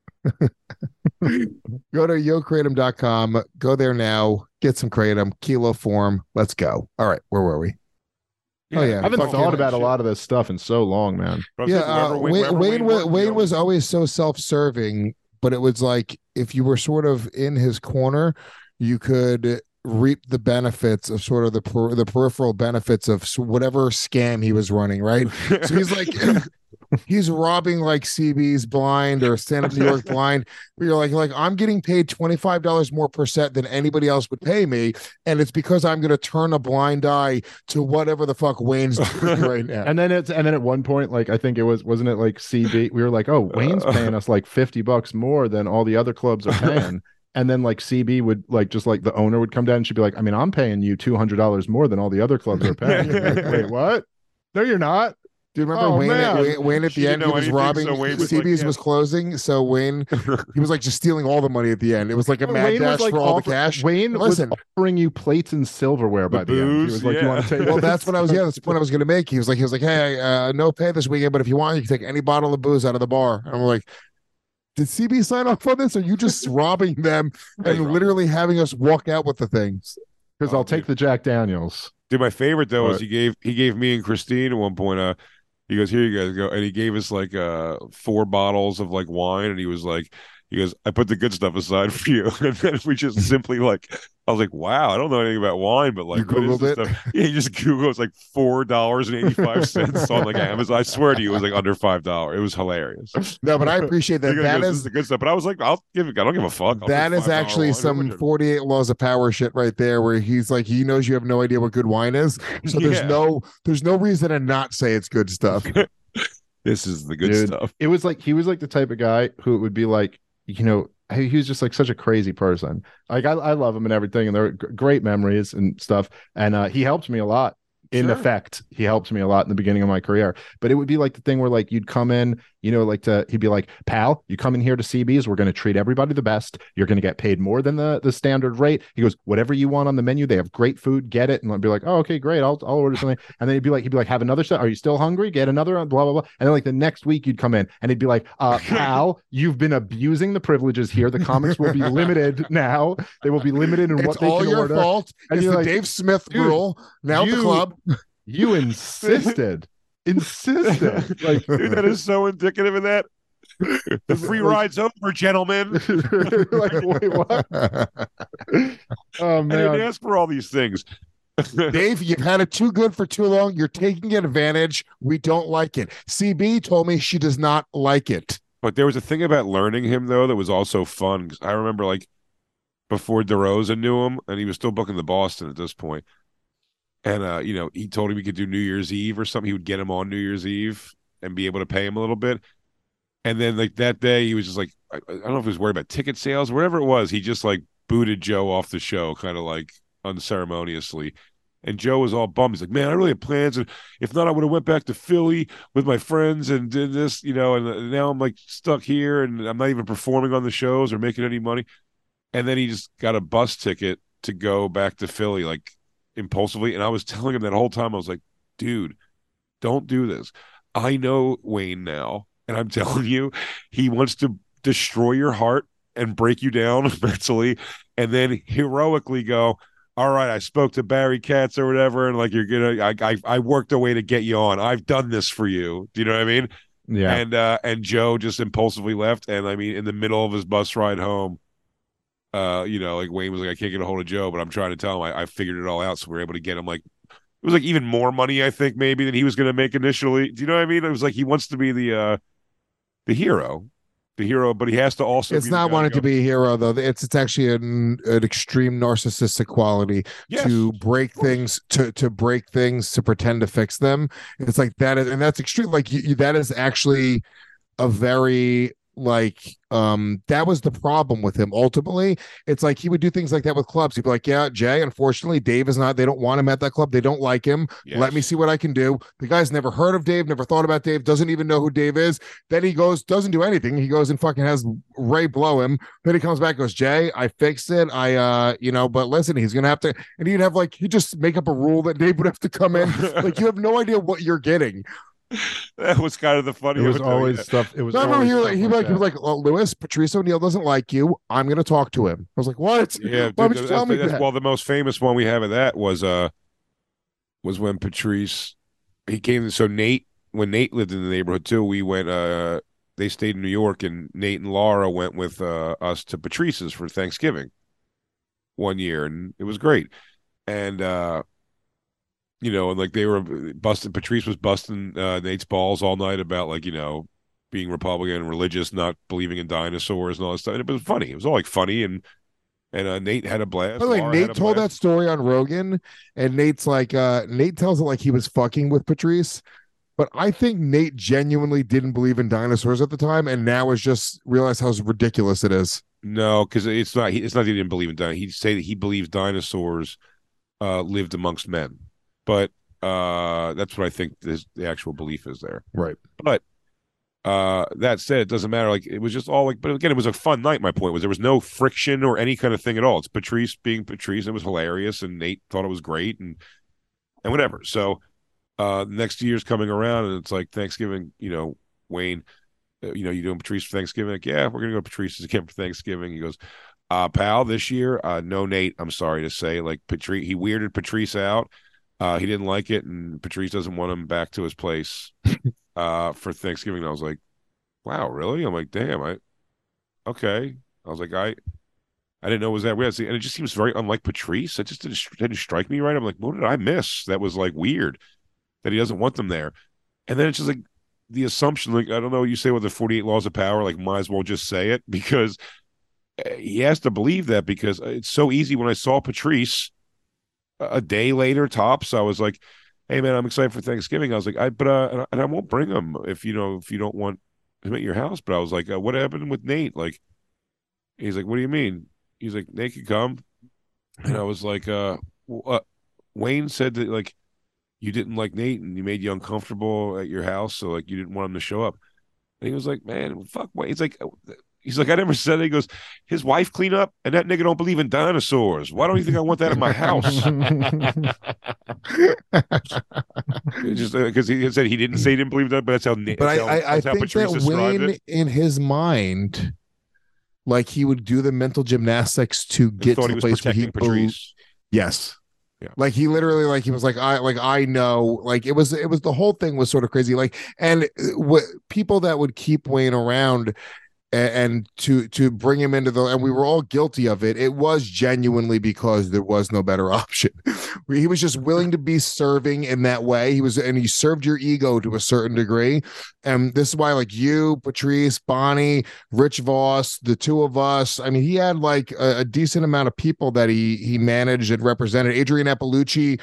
Go to yo kratom dot com. Go there now. Get some kratom, kilo form. Let's go. All right, where were we? Oh, yeah. I haven't Fucking thought about a shit. lot of this stuff in so long, man. But I'm Yeah, saying whoever uh, Wayne- Wayne, whoever Wayne, wa- worked, Wayne you know, was always so self-serving, but it was like if you were sort of in his corner, you could reap the benefits of sort of the per, the peripheral benefits of s- whatever scam he was running, right? So he's like he's robbing like C B's blind or Stand Up New York blind. Where you're like, like I'm getting paid twenty-five dollars more per set than anybody else would pay me, and it's because I'm going to turn a blind eye to whatever the fuck Wayne's doing right now. And then it's and then at one point, like I think it was wasn't it like C B? We were like, oh, Wayne's paying us like fifty bucks more than all the other clubs are paying. And then like C B would like just like the owner would come down and she'd be like, I mean, I'm paying you two hundred dollars more than all the other clubs are paying. You're like, wait, what? No, you're not. Do you remember Oh, Wayne, man. at, Wayne? Wayne at She the didn't end, he know was anything, robbing. so Wayne was C B's like, yeah. was closing, so Wayne he was like just stealing all the money at the end. It was like a mad Wayne dash was like for all offer- the cash. Wayne Listen. was offering you plates and silverware by The the, end. He booze, was like, yeah. you want to take Well, this? that's what I was. Yeah, that's what I was going to make. He was like, he was like, hey, uh, no pay this weekend, but if you want, you can take any bottle of booze out of the bar. And I'm like, did C B sign off on this? Or are you just robbing them and literally having us walk out with the things? Because Oh, I'll take dude. the Jack Daniels. Dude, my favorite though is What? he gave he gave me and Christine at one point. Uh, he goes, "Here you guys go," and he gave us like uh four bottles of like wine, and he was like, He goes, I put the good stuff aside for you. And then we just simply like, I was like, wow, I don't know anything about wine, but like, You what is Googled this it? stuff? Yeah, you just Google. It's like four dollars and eighty five cents on like Amazon. I swear to you, it was like under five dollars. It was hilarious. No, but I appreciate that. He goes, That this is is the good stuff. But I was like, I'll give it. I don't give a fuck. I'll that drink is five dollar actually wine. some Whatever. forty-eight laws of power shit right there, where he's like, he knows you have no idea what good wine is, so there's Yeah. no there's no reason to not say it's good stuff. This is the good Dude, stuff. It was like he was like the type of guy who would be like, you know, he he was just like such a crazy person. Like I, I love him and everything, and they're g- great memories and stuff. And uh, he helped me a lot. In Sure. effect, he helped me a lot in the beginning of my career. But it would be like the thing where like you'd come in, you know, like to he'd be like, "Pal, you come in here to C B's. We're going to treat everybody the best. You're going to get paid more than the the standard rate." He goes, "Whatever you want on the menu, they have great food. Get it." And I'd be like, "Oh, okay, great. I'll I'll order something." And then he'd be like, he'd be like, "Have another set. Are you still hungry? Get another." Blah blah blah. And then like the next week you'd come in and he'd be like, uh, "Pal, you've been abusing the privileges here. The comics will be limited now. They will be limited in It's what they all can your order." fault. And It's you're the like, Dave Smith dude, rule. Now at the you- club. You insisted, insisted. Like Dude, that is so indicative of that. The free Like- ride's over, gentlemen. like, wait, what? Oh I didn't man, ask for all these things. Dave, you've had it too good for too long. You're taking advantage. We don't like it. C B told me she does not like it. But there was a thing about learning him though that was also fun. 'Cause I remember like before DeRosa knew him, and he was still booking the Boston at this point. And uh, you know, he told him he could do New Year's Eve or something. He would get him on New Year's Eve and be able to pay him a little bit. And then like that day, he was just like, I, I don't know if he was worried about ticket sales, whatever it was. He just like booted Joe off the show, kind of like unceremoniously. And Joe was all bummed. He's like, man, I really had plans, and if not, I would have went back to Philly with my friends and did this, you know. And now I'm like stuck here, and I'm not even performing on the shows or making any money. And then he just got a bus ticket to go back to Philly, like impulsively. And I was telling him that whole time, I was like, dude, don't do this. I know Wayne now, and I'm telling you, he wants to destroy your heart and break you down mentally, and then heroically go, all right, I spoke to Barry Katz or whatever, and like, you're gonna, I, I, I worked a way to get you on. I've done this for you. Do you know what I mean? yeah. And uh, and Joe just impulsively left, and I mean, in the middle of his bus ride home, uh, you know, like Wayne was like, I can't get a hold of Joe, but I'm trying to tell him I, I figured it all out, so we are able to get him like, it was like even more money, I think, maybe than he was going to make initially. Do you know what I mean? It was like he wants to be the uh, the hero, the hero, but he has to also. It's be the not guy wanting go, to be a hero, though. It's it's actually an, an extreme narcissistic quality Yes, to break of course. things, to to break things, to pretend to fix them. It's like that, is, and that's extreme. Like you, you, that is actually a very like um that was the problem with him ultimately. It's like he would do things like that with clubs. He'd be like, yeah, Jay, unfortunately Dave is not, they don't want him at that club, they don't like him. Yes. Let me see what I can do. The guy's never heard of Dave, never thought about Dave, doesn't even know who Dave is. Then he goes, doesn't do anything, he goes and fucking has Ray blow him. Then he comes back, goes, Jay, I fixed it, I uh you know, but listen, he's gonna have to, and he'd have like, he'd just make up a rule that Dave would have to come in. Like, you have no idea what you're getting. That was kind of the funny. It was of though, always yeah. stuff. It was. No, I remember always he was stuff like, he was like, he was that. like, oh, Lewis, Patrice O'Neill doesn't like you. I'm going to talk to him. I was like, what? Yeah, Why dude, would you that's, tell me that's- that? well, the most famous one we have of that was uh was when Patrice he came. So Nate, when Nate lived in the neighborhood too, we went. Uh, they stayed in New York, and Nate and Laura went with uh, us to Patrice's for Thanksgiving one year, and it was great. And uh, you know, and like they were busting. Patrice was busting uh, Nate's balls all night about like you know being Republican, religious, not believing in dinosaurs and all that stuff. And it was funny. It was all like funny and. And uh, Nate had a blast. By the way, Laura had Nate a told that blast. story on Rogan, and Nate's like, uh, Nate tells it like he was fucking with Patrice. But I think Nate genuinely didn't believe in dinosaurs at the time, and now has just realized how ridiculous it is. No, because it's not. He, it's not that he didn't believe in dinosaurs. He'd say that he believes dinosaurs uh, lived amongst men, but uh, that's what I think this, the actual belief is there. Right. But uh, that said, it doesn't matter. Like it was just all like. But again, it was a fun night. My point was there was no friction or any kind of thing at all. It's Patrice being Patrice. And it was hilarious, and Nate thought it was great, and and whatever. So uh, next year's coming around, and it's like Thanksgiving. You know, Wayne. Uh, you know, you doing Patrice for Thanksgiving? Like, yeah, we're gonna go to Patrice's again for Thanksgiving. He goes, uh, pal, this year, uh, no Nate. I'm sorry to say, like Patrice, he weirded Patrice out. Uh, he didn't like it, and Patrice doesn't want him back to his place uh, for Thanksgiving. And I was like, wow, really? I'm like, damn, I, okay. I was like, I I didn't know it was that weird. And it just seems very unlike Patrice. It just didn't, didn't strike me right. I'm like, what did I miss? That was like weird that he doesn't want them there. And then it's just like the assumption, like, I don't know what you say with the forty-eight laws of power, like, might as well just say it because he has to believe that because it's so easy. When I saw Patrice a day later, tops, I was like, hey, man, I'm excited for Thanksgiving. I was like, I, but, uh, and I won't bring him if, you know, if you don't want him at your house. But I was like, uh, what happened with Nate? Like, he's like, what do you mean? He's like, Nate could come. And I was like, uh, uh, Wayne said that, like, you didn't like Nate and he made you uncomfortable at your house. So, like, you didn't want him to show up. And he was like, man, fuck Wayne. He's like, he's like, I never said it. He goes, his wife clean up and that nigga don't believe in dinosaurs. Why don't you think I want that in my house? Just because uh, he said he didn't say he didn't believe that, but that's how, but that's I, how, I, I how think Patrice that described Wayne, it. in his mind, like he would do the mental gymnastics to He get thought to he the was place where he protecting Patrice. yes. Yeah. Like he literally, like he was like, I like I know, like it was, it was the whole thing was sort of crazy. Like, and what people that would keep Wayne around and, and to to bring him into the, and we were all guilty of it. It was genuinely because there was no better option. He was just willing to be serving in that way. He was, and he served your ego to a certain degree. And this is why, like you, Patrice, Bonnie, Rich Voss, the two of us. I mean, he had like a, a decent amount of people that he he managed and represented. Adrian Appalucci,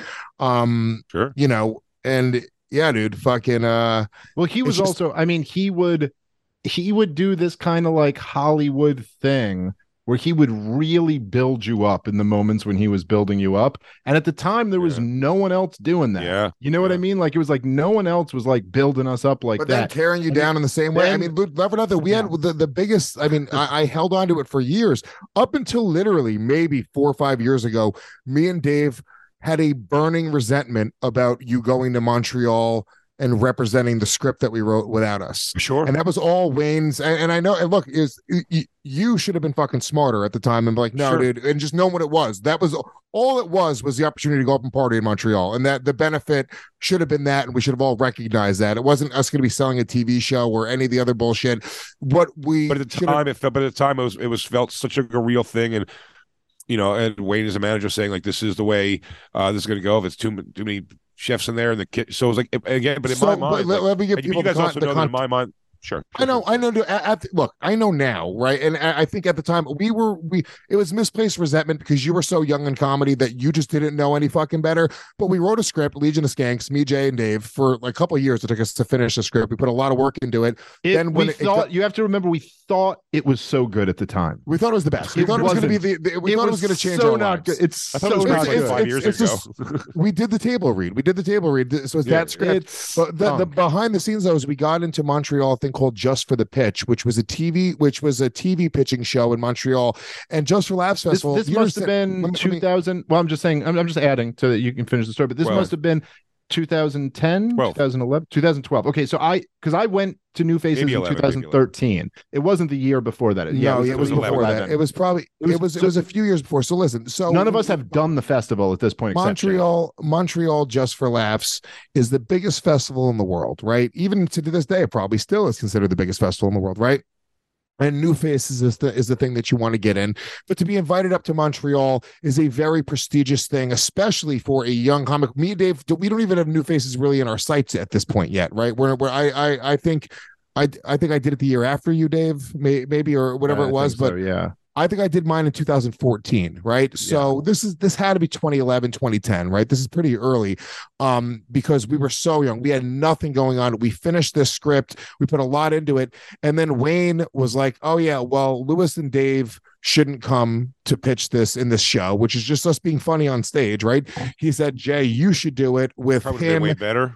um, sure, you know, and yeah, dude, fucking. Uh, well, he was just, also. I mean, he would he would do this kind of like Hollywood thing where he would really build you up in the moments when he was building you up. And at the time, there was yeah. no one else doing that. Yeah. You know yeah. what I mean? Like, it was like no one else was like building us up like but that. Then carrying you and down it, in the same way. then, I mean, love or nothing, we yeah. had the, the biggest, I mean, I, I held on to it for years up until literally maybe four or five years ago. Me and Dave had a burning resentment about you going to Montreal and representing the script that we wrote without us. Sure. And that was all Wayne's. And, and I know, and look, is you, you should have been fucking smarter at the time and be like, no, sure. dude, and just know what it was. That was all it was, was the opportunity to go up and party in Montreal. And that the benefit should have been that. And we should have all recognized that. It wasn't us going to be selling a T V show or any of the other bullshit. What we, but at the time, it felt, but at the time, it was, it was felt such a, a real thing. And, you know, and Wayne as a manager saying, like, this is the way uh, this is going to go. If it's too, too many chefs in there and the kit. So it was like, again, but in so, my mind, let, like, let me give and people you guys the con- also the know con- that in my mind. Sure, sure. I know, I know. At, at, look, I know now, right? And I, I think at the time we were, we it was misplaced resentment because you were so young in comedy that you just didn't know any fucking better. But we wrote a script, Legion of Skanks, me, Jay, and Dave, for like a couple of years. It took us to finish the script. We put a lot of work into it. It, then when we it, thought, it, you have to remember, we thought it was so good at the time. We thought it was the best. We it thought it was going to be wasn't. the. the we it thought was it was going to change so our not lives. good. It's I thought so it was not like good. five years it's ago. Just, we did the table read. We did the table read. So it's Yeah, that script. It's But the, the stunk. behind the scenes though is we got into Montreal, a thing called Just for the Pitch, which was a T V, which was a T V pitching show in Montreal, and Just for Laughs This, Festival. this you must have understand- been let me- let me- two thousand. Well, I'm just saying, I'm, I'm just adding so that you can finish the story, but this Well, must have been two thousand ten, twelve. twenty eleven, twenty twelve. Okay, so I, because I went to New Faces Maybe in eleven, twenty thirteen. It wasn't the year before that. No, Yeah, it was, it was before eleven. that. It was probably It was- it was it so- was a few years before. So listen, so None of us have done the festival at this point. except Jay. Montreal, Montreal Just for Laughs is the biggest festival in the world, right? Even to this day, it probably still is considered the biggest festival in the world, right? And New Faces is the is the thing that you want to get in, but to be invited up to Montreal is a very prestigious thing, especially for a young comic. Me, and Dave, we don't even have New Faces really in our sights at this point yet, right? Where where I I I think I I think I did it the year after you, Dave, may, maybe or whatever I it was, think but so, yeah. I think I did mine in two thousand fourteen, right? So this is this had to be twenty eleven, twenty ten, right? This is pretty early um because we were so young. We had nothing going on. We finished this script. We put a lot into it. And then Wayne was like, "Oh yeah, well, Lewis and Dave shouldn't come to pitch this in this show," which is just us being funny on stage, right? He said, "Jay, you should do it with Probably been him way better.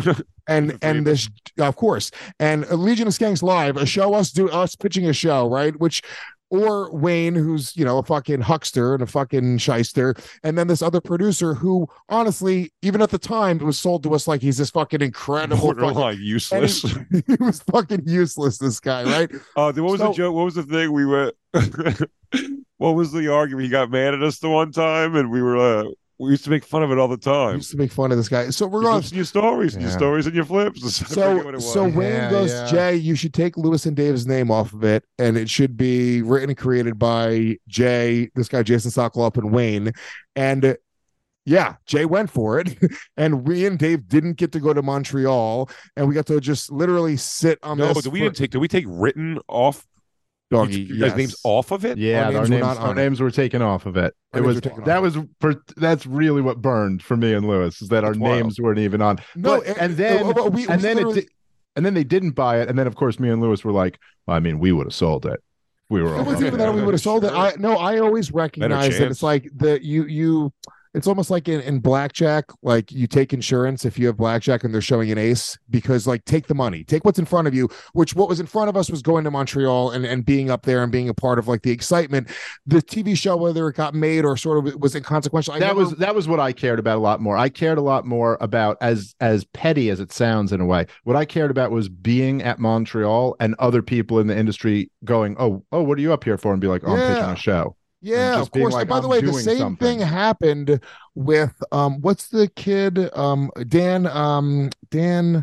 and and this, of course, and Legion of Skanks Live, a show us do us pitching a show, right? Which or Wayne, who's, you know, a fucking huckster and a fucking shyster. And then this other producer who, honestly, even at the time, it was sold to us like he's this fucking incredible. Borderline fucking, useless. He, he was fucking useless, this guy, right? Oh, uh, what was So- the joke? What was the thing we went? What was the argument? He got mad at us the one time, and we were uh, We used to make fun of it all the We time. used to make fun of this guy. So we're You on. listen to your stories, and your Yeah. stories, and your flips. I forget what So it so was. Wayne Yeah, goes, yeah. Jay, you should take Lewis and Dave's name off of it, and it should be written and created by Jay, this guy Jason Sokoloff, and Wayne. And uh, yeah, Jay went for it, and we and Dave didn't get to go to Montreal, and we got to just literally sit on no, this. did we for- didn't take. Did we take written off? Doggy, You took you guys' yes. names off of it? Yeah, Our our names names, were not our on it. names were taken off of it. Our It names was were taken that off. was for that's really what burned for me and Lewis is that our That's wild. names weren't even on. No, But- it- and then uh, uh, we- and we then it literally- di- and then they didn't buy it, and then of course me and Lewis were like, well, I mean, we would have sold it. We were. It all wasn't even right. that we would have sold it. Sure. I no, I always recognize that chance. it's like the you you it's almost like in, in blackjack, like you take insurance if you have blackjack and they're showing an ace, because like take the money, take what's in front of you, which what was in front of us was going to Montreal and, and being up there and being a part of like the excitement. The T V show, whether it got made or sort of was inconsequential. I that never- was that was what I cared about a lot more. I cared a lot more about, as as petty as it sounds in a way, what I cared about was being at Montreal and other people in the industry going, oh, oh, what are you up here for? And be like, oh, I'm pitching Yeah. a show. Yeah, just of being course. like, and by the I'm way, the doing same something. thing happened with um what's the kid? Um Dan um Dan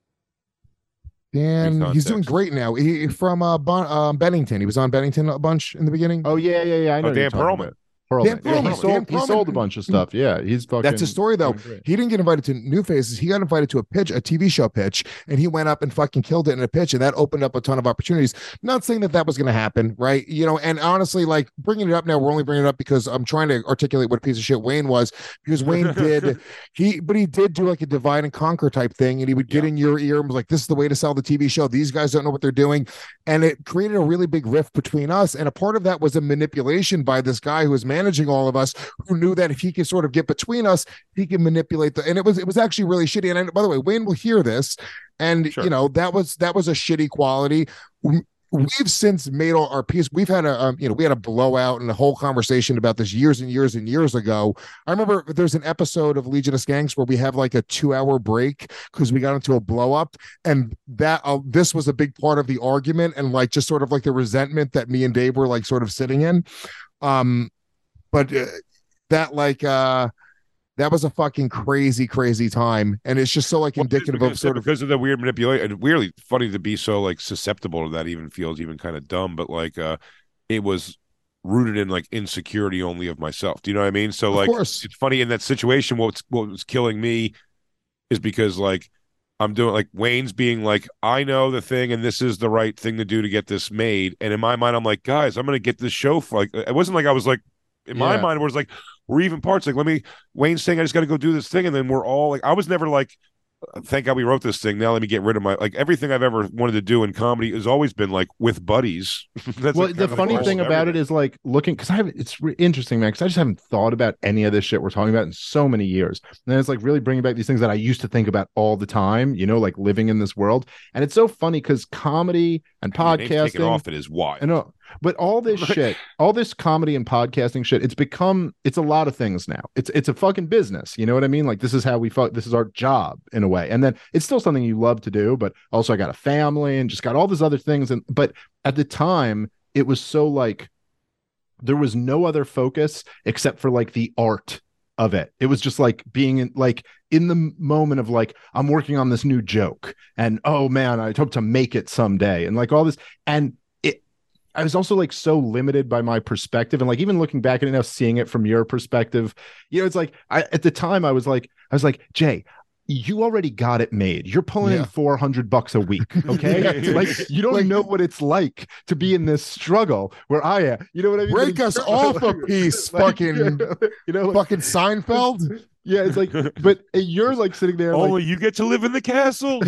Dan Big he's doing context. great now. He from uh bon, um, Bennington. He was on Bennington a bunch in the beginning. Oh yeah, yeah, yeah. I know Oh, who you're Dan talking Perlman. about. Perlman. Dan Yeah, he Perlman. sold, Dan he sold a Perlman. bunch of stuff. Yeah, he's fucking. That's his story though. doing great. He didn't get invited to New Faces. He got invited to a pitch, a T V show pitch, and he went up and fucking killed it in a pitch, and that opened up a ton of opportunities. Not saying that that was going to happen, right? You know, and honestly, like bringing it up now, we're only bringing it up because I'm trying to articulate what a piece of shit Wayne was, because Wayne did he, but he did do like a divide and conquer type thing, and he would get Yeah. in your ear and was like, "This is the way to sell the T V show. These guys don't know what they're doing," and it created a really big rift between us. And a part of that was a manipulation by this guy who was managing all of us, who knew that if he could sort of get between us, he can manipulate the. And it was it was actually really shitty. And I, by the way, Wayne will hear this, and Sure. you know that was that was a shitty quality. We- We've since made all our peace. We've had a, um, you know, we had a blowout and a whole conversation about this years and years and years ago. I remember there's an episode of Legion of Skanks where we have like a two hour break because we got into a blow up, and that uh, this was a big part of the argument and like just sort of like the resentment that me and Dave were like sort of sitting in. Um, but uh, that like uh that was a fucking crazy crazy time, and it's just so like Well, it is indicative because, of sort of because of the weird manipulation. And weirdly funny to be so like susceptible to that. Even feels even kind of dumb, but like uh, it was rooted in like insecurity only of myself. Do you know what I mean? So Of like, course. it's funny in that situation. What's what was killing me is because like I'm doing like Wayne's being like, I know the thing, and this is the right thing to do to get this made. And in my mind, I'm like, guys, I'm gonna get this show for like. It wasn't like I was like. In my Yeah. mind, it was like we're even parts. Like, let me. Wayne's saying I just got to go do this thing, and then we're all like. I was never like, thank God we wrote this thing. Now let me get rid of my like everything I've ever wanted to do in comedy has always been like with buddies. That's well, like, the kind of funny goal thing of about it everything. is like looking because I haven't. It's re- interesting, man. Because I just haven't thought about any of this shit we're talking about in so many years. And then it's like really bringing back these things that I used to think about all the time. You know, like living in this world. And it's so funny because comedy and Your name's taken podcasting. off it is wild. I know, but all this shit, all this comedy and podcasting shit, it's become it's a lot of things now. It's it's a fucking business. You know what I mean? Like this is how we fuck. This is our job in a way. And then it's still something you love to do, but also I got a family and just got all these other things. And but at the time, it was so like there was no other focus except for like the art of it. It was just like being in like in the moment of like I'm working on this new joke and oh man, I hope to make it someday and like all this and it I was also like so limited by my perspective and like even looking back at it now seeing it from your perspective, you know, it's like I at the time I was like I was like Jay, you already got it made. You're pulling Yeah. in four hundred bucks a week. Okay. Yeah. Like you don't Like- know what it's like to be in this struggle where I am. You know what I mean? break Like, us off a piece, like, fucking you know, like, fucking Seinfeld. yeah, it's like, but you're like sitting there, like, Only you get to live in the castle.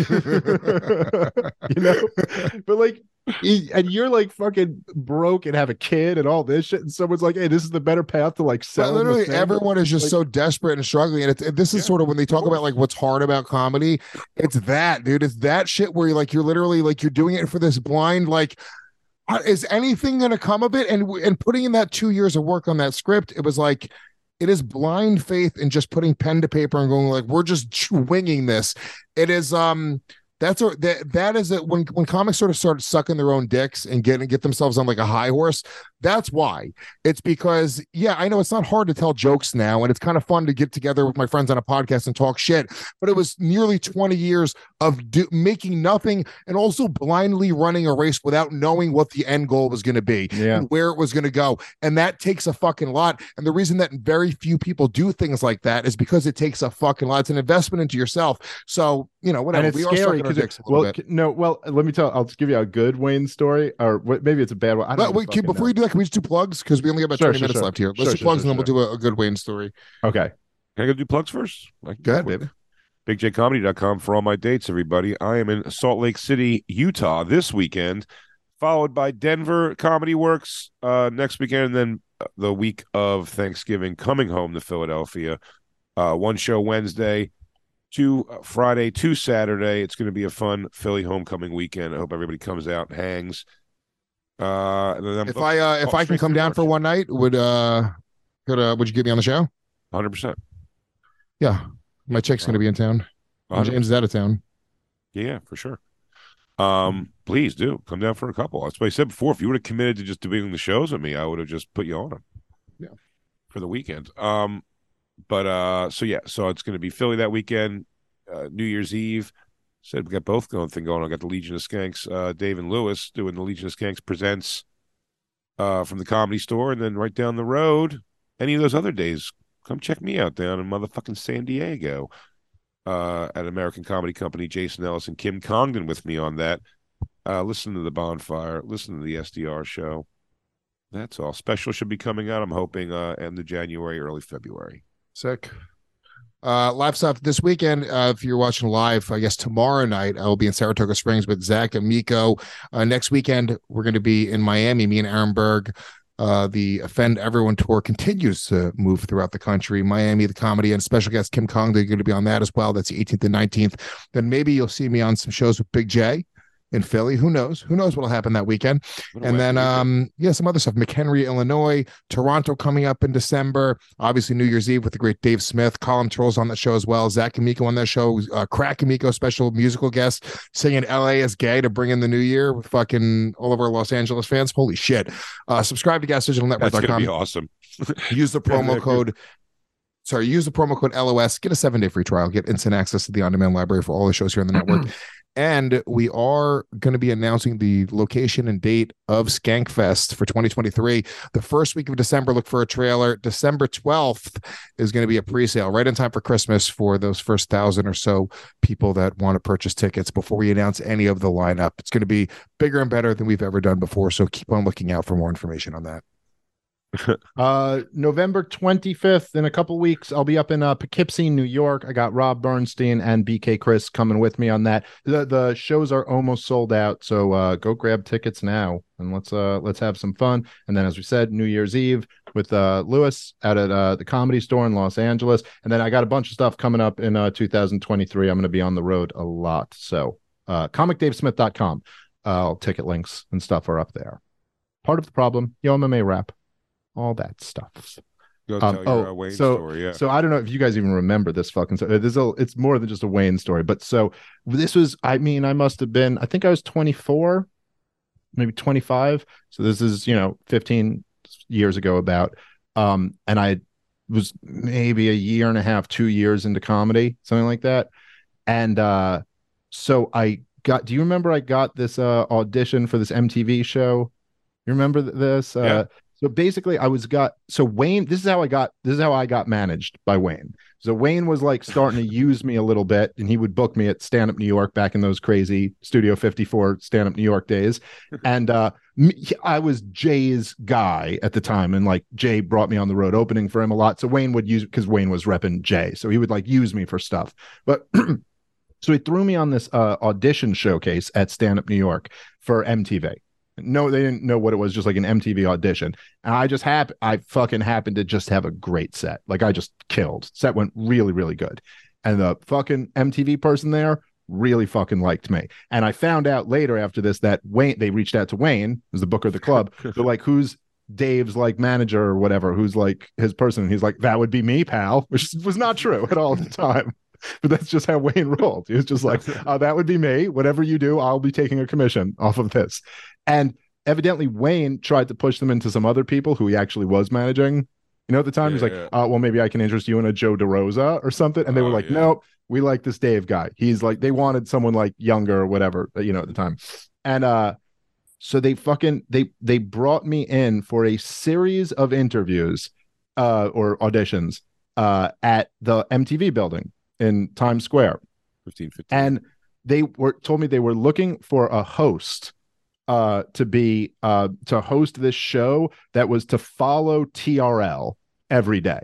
you know, but like, y- and you're like fucking broke and have a kid and all this shit, and someone's like, "Hey, this is the better path to like But sell." literally everyone is just Like- so desperate and struggling, and it's, and this is Yeah, sort of when they talk of about like what's hard about comedy. It's that, dude. It's that shit where you're like you're literally like you're doing it for this blind like. uh, Is anything going to come of it? And and putting in that two years of work on that script, it was like it is blind faith and just putting pen to paper and going like we're just winging this. It is um that's a that that is it when when comics sort of start sucking their own dicks and getting get themselves on like a high horse. That's why. It's because, yeah, I know it's not hard to tell jokes now, and it's kind of fun to get together with my friends on a podcast and talk shit. But it was nearly twenty years of do- making nothing and also blindly running a race without knowing what the end goal was going to be Yeah. and where it was going to go. And that takes a fucking lot. And the reason that very few people do things like that is because it takes a fucking lot. It's an investment into yourself. So, you know, whatever. And it's We are scary sucking our because dicks a little well, bit. no, well, let me tell. I'll just give you a good Wayne story, or what, maybe it's a bad one. I don't But even wait, Keith, fucking before know. you do that, can we just do plugs? Because we only have about Sure, twenty sure, minutes sure. left here. Let's Sure, do sure, plugs, sure, and then sure. we'll do a, a good Wayne story. Okay. Can I go do plugs first? I can Go ahead, quick. baby. big j comedy dot com for all my dates, everybody. I am in Salt Lake City, Utah this weekend, followed by Denver Comedy Works uh, next weekend, and then the week of Thanksgiving coming home to Philadelphia. Uh, one show Wednesday, two uh, Friday, two Saturday. It's going to be a fun Philly homecoming weekend. I hope everybody comes out and hangs. Uh, and then I'm If booked- I uh, if oh, I can straight come through down March. for one night, would uh could uh would you get me on the show? one hundred percent. Yeah, my chick's gonna be in town. And James is out of town. Yeah, for sure. Um, please do come down for a couple. That's what I said before. If you would have committed to just doing the shows with me, I would have just put you on them. Yeah, for the weekend. Um, but uh, so yeah, so it's going to be Philly that weekend. Uh, New Year's Eve. Said we got both going thing going. I got the Legion of Skanks. Uh, Dave and Lewis doing the Legion of Skanks presents uh from the Comedy Store, and then right down the road, any of those other days, come check me out down in motherfucking San Diego. Uh, at American Comedy Company, Jason Ellis and Kim Congdon with me on that. Uh, listen to the Bonfire, listen to the S D R show. That's all. Special should be coming out, I'm hoping, uh, end of January, early February. Sick. Uh, live stuff this weekend. Uh, if you're watching live, I guess tomorrow night I will be in Saratoga Springs with Zach and Miko. Uh, next weekend we're going to be in Miami. Me and Aaron Berg. Uh, the Offend Everyone tour continues to move throughout the country. Miami, the comedy, and special guest Kim Congdon are going to be on that as well. That's the eighteenth and nineteenth. Then maybe you'll see me on some shows with Big J in Philly. Who knows? Who knows what'll happen that weekend? What a And wacky then, weekend. um, yeah, some other stuff. McHenry, Illinois, Toronto coming up in December. Obviously, New Year's Eve with the great Dave Smith. Colin Trolls on that show as well. Zach and Miko on that show. Uh, Crack and Miko, special musical guest, singing L A is gay to bring in the new year with fucking all of our Los Angeles fans. Holy shit. Uh, subscribe to gas digital network That's dot going to com. be awesome. Use the promo code. Sorry, use the promo code L O S. Get a seven day free trial. Get instant access to the on demand library for all the shows here on the network. And we are going to be announcing the location and date of Skankfest for twenty twenty-three. The first week of December, look for a trailer. December twelfth is going to be a pre-sale right in time for Christmas for those first thousand or so people that want to purchase tickets before we announce any of the lineup. It's going to be bigger and better than we've ever done before. So keep on looking out for more information on that. Uh, November twenty-fifth, in a couple weeks, I'll be up in uh, Poughkeepsie, New York. I got Rob Bernstein and B K Chris coming with me on that. The the shows are almost sold out, so uh, go grab tickets now and let's uh let's have some fun. And then, as we said, New Year's Eve with uh Lewis out at uh, the Comedy Store in Los Angeles. And then I got a bunch of stuff coming up in uh two thousand twenty-three. I'm going to be on the road a lot, so uh, comic dave smith dot com. Uh, ticket links and stuff are up there. Part of the problem, Yo M M A Rap. All that stuff. Go Um, tell your oh, uh, Wayne so, story, yeah. So I don't know if you guys even remember this fucking. So this is a, it's more than just a Wayne story. But so this was. I mean, I must have been. I think I was twenty-four, maybe twenty-five. So this is you know fifteen years ago about. Um, and I was maybe a year and a half, two years into comedy, something like that. And uh, so I got. Do you remember I got this uh audition for this M T V show? You remember th- this? Uh, Yeah. So basically, I was got so Wayne. This is how I got. This is how I got managed by Wayne. So Wayne was like starting to use me a little bit, and he would book me at Stand Up New York back in those crazy Studio fifty-four Stand Up New York days. And uh, me, I was Jay's guy at the time, and like Jay brought me on the road opening for him a lot. So Wayne would use because Wayne was repping Jay, so he would like use me for stuff. But so he threw me on this uh, audition showcase at Stand Up New York for M T V. No, they didn't know what it was, just like an M T V audition. And I just happened, I fucking happened to just have a great set. Like I just killed. Set went really, really good. And the fucking M T V person there really fucking liked me. And I found out later after this that Wayne, they reached out to Wayne, who's the booker of the club. They're like, who's Dave's like manager or whatever? Who's like his person? And he's like, that would be me, pal, which was not true at all at the time. But that's just how Wayne rolled. He was just like, oh, that would be me. Whatever you do, I'll be taking a commission off of this. And evidently Wayne tried to push them into some other people who he actually was managing. You know, at the time, Yeah, he's like, yeah. uh, well, maybe I can interest you in a Joe DeRosa or something. And they were Oh, like, yeah. nope, we like this Dave guy. He's like, they wanted someone like younger or whatever, you know, at the time. And uh, so they fucking, they, they brought me in for a series of interviews uh, or auditions uh, at the M T V building in Times Square. fifteen fifteen. And they were told me they were looking for a host uh to be uh to host this show that was to follow T R L every day.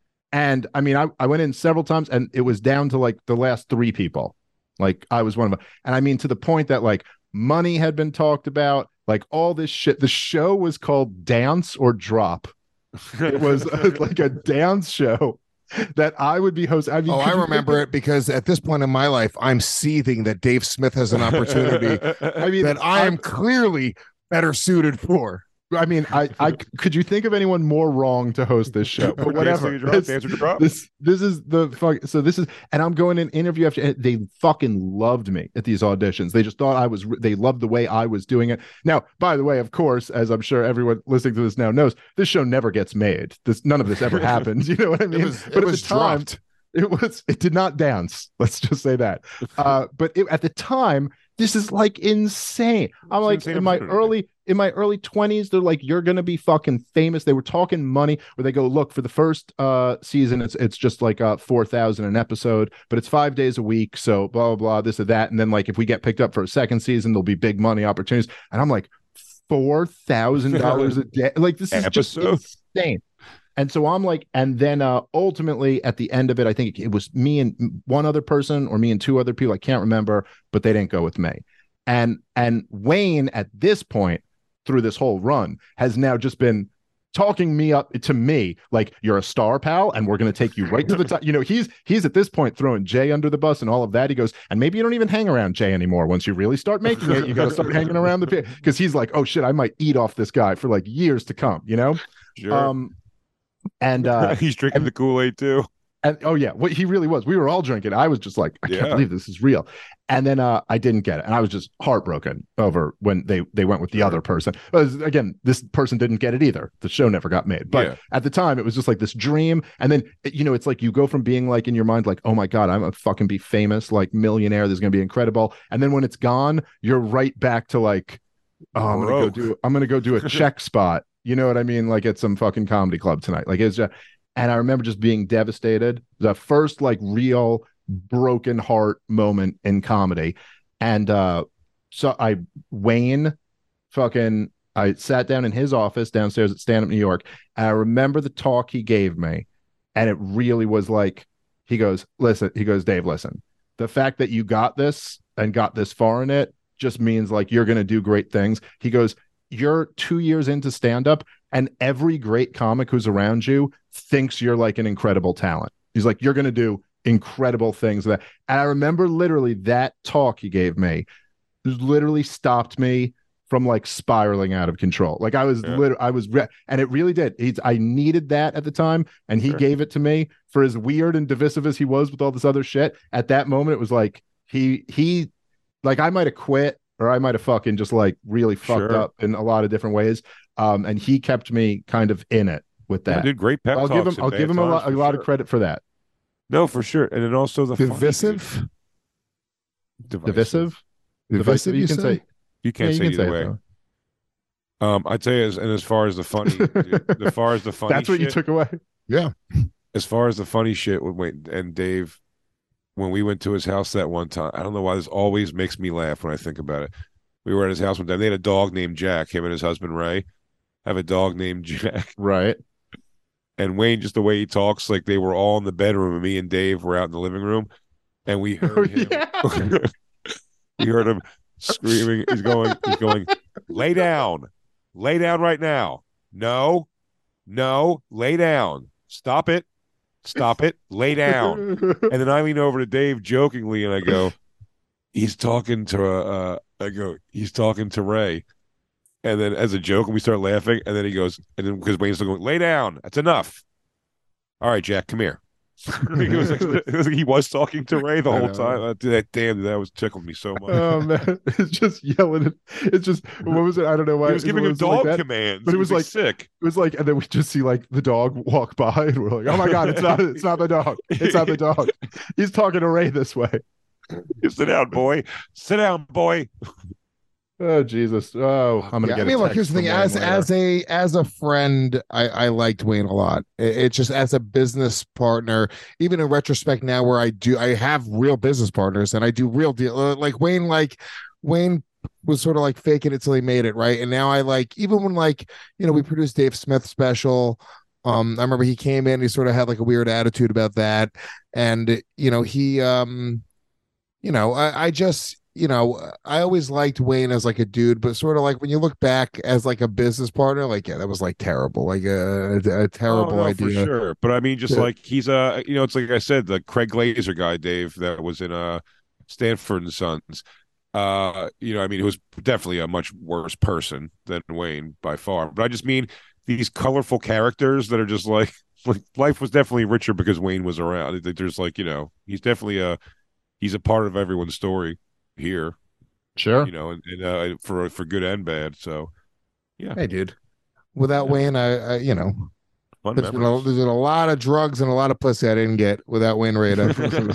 And I mean, I, I went in several times and it was down to like the last three people. Like I was one of them. And I mean, to the point that like money had been talked about, like all this shit. The show was called Dance or Drop. It was like a dance show that I would be hosting. I mean, Oh, could I you remember think it because at this point in my life, I'm seething that Dave Smith has an opportunity of- I mean, that I am I'm- clearly better suited for. I mean, I, I could you think of anyone more wrong to host this show? But whatever. Dance or Drop, This, Dance or Drop. this this is the fuck. So this is, and I'm going in interview after. And they fucking loved me at these auditions. They just thought I was. They loved the way I was doing it. Now, by the way, of course, as I'm sure everyone listening to this now knows, this show never gets made. This none of this ever happened. You know what I mean? It was, but it was at the time, dropped. it was. It did not dance. Let's just say that. Uh, but it, at the time, this is like insane. I'm like insane in my opportunity. early in my early twenties. They're like, you're gonna be fucking famous. They were talking money. Where they go, look, for the first uh season, it's it's just like uh four thousand an episode, but it's five days a week. So blah blah blah, this or that. And then like if we get picked up for a second season, there'll be big money opportunities. And I'm like, four thousand dollars a day. Like this is Episode? just insane. And so I'm like, and then uh ultimately at the end of it, I think it was me and one other person or me and two other people. I can't remember, but they didn't go with me. And and Wayne at this point through this whole run has now just been talking me up to me like, you're a star, pal, and we're going to take you right to the top. You know, he's he's at this point throwing Jay under the bus and all of that. He goes, and maybe you don't even hang around Jay anymore. Once you really start making it, you got to start hanging around the pit, because he's like, oh shit, I might eat off this guy for like years to come, you know? Sure. Um, and uh, He's drinking the Kool-Aid too. and oh yeah, what he really was. We were all drinking. I was just like, I can't Yeah. believe this is real. And then uh, I didn't get it, and I was just heartbroken over when they they went with the other person. But again, this person didn't get it either. The show never got made. But Yeah. at the time, it was just like this dream. And then you know, it's like you go from being like in your mind, like, oh my god, I'm gonna fucking be famous, like millionaire. This is gonna be incredible. And then when it's gone, you're right back to like, oh, I'm gonna go Broke. do I'm gonna go do a check spot. You know what I mean? Like at some fucking comedy club tonight. Like it's just, and I remember just being devastated. The first like real broken heart moment in comedy. And uh so I Wayne fucking I sat down in his office downstairs at Stand Up New York, and I remember the talk he gave me, and it really was like, he goes, listen, he goes, Dave, listen, the fact that you got this and got this far in it just means like you're gonna do great things. He goes, you're two years into stand-up, and every great comic who's around you thinks you're like an incredible talent. He's like, you're gonna do incredible things. That, and I remember literally that talk he gave me literally stopped me from like spiraling out of control. Like I was, Yeah. lit- I was, re- and it really did. He's, I needed that at the time, and he Sure. gave it to me. For as weird and divisive as he was with all this other shit, at that moment it was like he he, like I might have quit, or I might have fucking just like really fucked Sure. up in a lot of different ways. Um, and he kept me kind of in it with I that. did great pep I'll talks. give him, in I'll bad give him a times, lot, a for lot sure. of credit for that. No, for sure. And then also the funny- Divisive? Divisive, Divisive, You you can say? say. You can't Yeah, say you can either say it, way. though. Um, I tell you, as, and as far as the funny, as far as the funny, That's what you shit, took away. Yeah. as far as the funny shit with Wayne and Dave, when we went to his house that one time, I don't know why this always makes me laugh when I think about it. We were at his house one time. They had a dog named Jack. Him and his husband Ray have a dog named Jack. Right. And Wayne, just the way he talks, like they were all in the bedroom, and me and Dave were out in the living room, and we heard Oh, him. yeah. We heard him screaming. He's going. He's going. Lay down. Lay down right now. No, no. Lay down. Stop it. Stop it. Lay down. And then I lean over to Dave jokingly, and I go, "He's talking to." Uh, I go, "He's talking to Ray." And then as a joke, and we start laughing, and then he goes, and then because Wayne's still going, "Lay down. That's enough." All right, Jack, come here. it was like, it was like he was talking to Ray the I whole know. time. Uh, that damn, that was tickled me so much. Oh man, it's just yelling. It's just what was it? I don't know why He was giving it him was like dog that. commands, but it was like sick. It was like, and then we just see like the dog walk by, and we're like, "Oh my god, it's not, it's not the dog, it's not the dog." He's talking to Ray this way. You sit down, boy. Sit down, boy. Oh Jesus! Oh, I'm gonna Yeah, get. I mean, a look, text here's the from thing. Wayne As later. as a as a friend, I, I liked Wayne a lot. It, it's just as a business partner, even in retrospect now, where I do, I have real business partners and I do real deal. uh, Like Wayne, like Wayne was sort of like faking it till he made it, right? And now I like, even when like you know we produced Dave Smith special. Um, I remember he came in, he sort of had like a weird attitude about that, and you know he, um, you know, I, I just. You know, I always liked Wayne as like a dude, but sort of like when you look back as like a business partner, like yeah, that was like terrible, like a, a terrible oh, no, idea. for sure. But I mean, just Yeah. like he's a, you know, it's like I said, the Craig Glazer guy, Dave, that was in uh Stanford and Sons. Uh, you know, I mean, it was definitely a much worse person than Wayne by far. But I just mean these colorful characters that are just like, like life was definitely richer because Wayne was around. There's like, you know, he's definitely a, he's a part of everyone's story here, Sure. you know, and, and uh, for for good and bad. So, yeah, Hey, dude, without Yeah. Wayne, I, I you know, fun there's been, a, memories. there's been a lot of drugs and a lot of pussy I didn't get without Wayne Rada.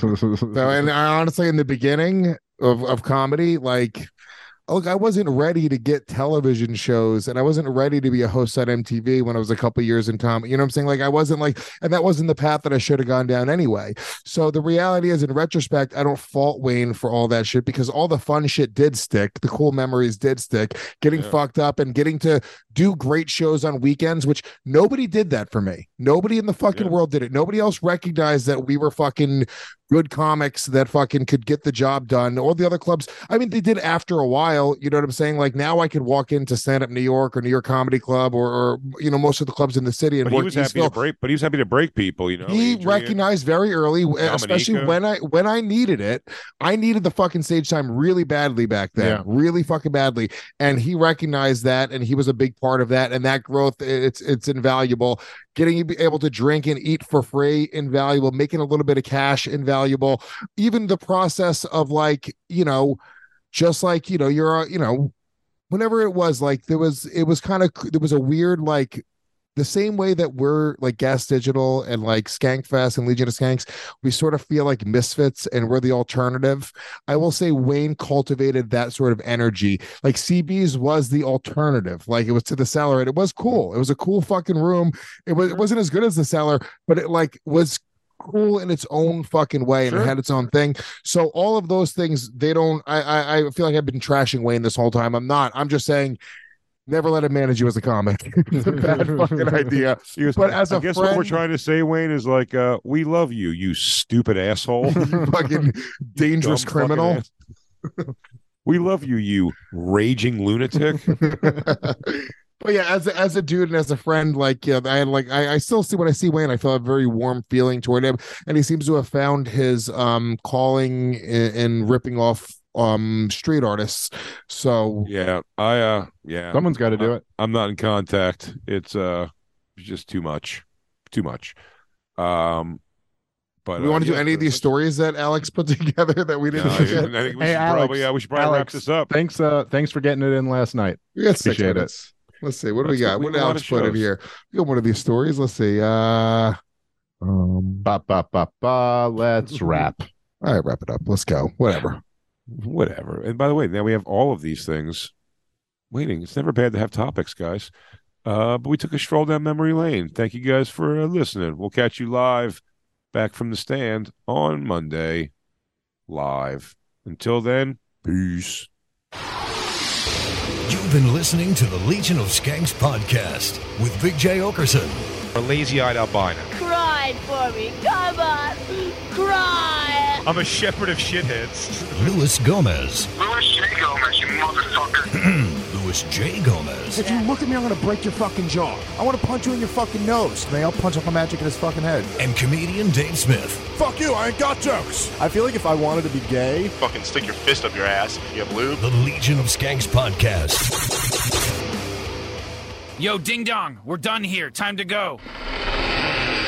So, and I, honestly, in the beginning of of comedy, like. Look, I wasn't ready to get television shows, and I wasn't ready to be a host on M T V when I was a couple years in comedy. You know what I'm saying? Like, I wasn't like, and that wasn't the path that I should have gone down anyway. So the reality is, in retrospect, I don't fault Wayne for all that shit because all the fun shit did stick. The cool memories did stick. Getting Yeah. fucked up and getting to do great shows on weekends, which nobody did that for me. Nobody in the fucking Yeah. world did it. Nobody else recognized that we were fucking good comics that fucking could get the job done. All the other clubs, I mean, they did after a while. You know what I'm saying? Like now I could walk into Stand Up New York or New York Comedy Club or, or you know, most of the clubs in the city and But he work was in happy Eastville. to break. But he was happy to break people. You know, He Adrian. recognized very early, especially Dominica. when I when I needed it. I needed the fucking stage time really badly back then, Yeah. really fucking badly. And he recognized that, and he was a big part of that. And that growth, it's it's invaluable. Getting able to drink and eat for free, invaluable. Making a little bit of cash, invaluable. Even the process of like, you know, just like you know, you're, you know, whenever it was like there was, it was kind of there was a weird like. The same way that we're like Gas Digital and like Skankfest and Legion of Skanks, we sort of feel like misfits and we're the alternative. I will say Wayne cultivated that sort of energy. Like C B's was the alternative. Like it was to the Cellar and it was cool. It was a cool fucking room. It was it wasn't as good as the Cellar, but it like was cool in its own fucking way and Sure. it had its own thing. So all of those things, they don't. I I, I feel like I've been trashing Wayne this whole time. I'm not. I'm just saying. Never let him manage you as a comic. It's a bad fucking idea. He was- But as I a guess what we're friend- trying to say, Wayne, is like, uh, we love you, you stupid asshole, You fucking dangerous Dumb fucking criminal. ass. We love you, you raging lunatic. But yeah, as a, as a dude and as a friend, like yeah, I had like I, I still see when I see Wayne, I feel a very warm feeling toward him, and he seems to have found his um calling in, in ripping off um street artists. So Yeah, I uh, yeah, Someone's got to do it. I'm not in contact. It's uh, it's just too much, too much. Um, but we uh, want to do yeah, any of these stories that Alex put together that we No, didn't I, get. I think we Hey, should Alex, probably, yeah, we should probably wrap Alex, this up. Thanks, uh, thanks for getting it in last night. We got six Appreciate it. minutes. Let's see. What do we That's got? we What have did a lot Alex of put in shows. here? We got one of these stories. Let's see. Uh um Ba ba ba ba. Let's wrap. all right, wrap it up. Let's go. Whatever. Whatever. And by the way, now we have all of these things waiting. It's never bad to have topics, guys. Uh, but we took a stroll down memory lane. Thank you guys for uh, listening. We'll catch you live back from the stand on Monday. Live. Until then, peace. You've been listening to the Legion of Skanks podcast with Big J Okerson. A lazy-eyed albino. Cry for me. Come on. Cry. I'm a shepherd of shitheads. Louis Gomez. Louis J. Gomez, you motherfucker. Louis J. Gomez. If you look at me, I'm going to break your fucking jaw. I want to punch you in your fucking nose. May I'll punch up a magic in his fucking head. And comedian Dave Smith. Fuck you, I ain't got jokes. I feel like if I wanted to be gay, fucking stick your fist up your ass if you have lube. The Legion of Skanks podcast. Yo, ding dong, we're done here. Time to go.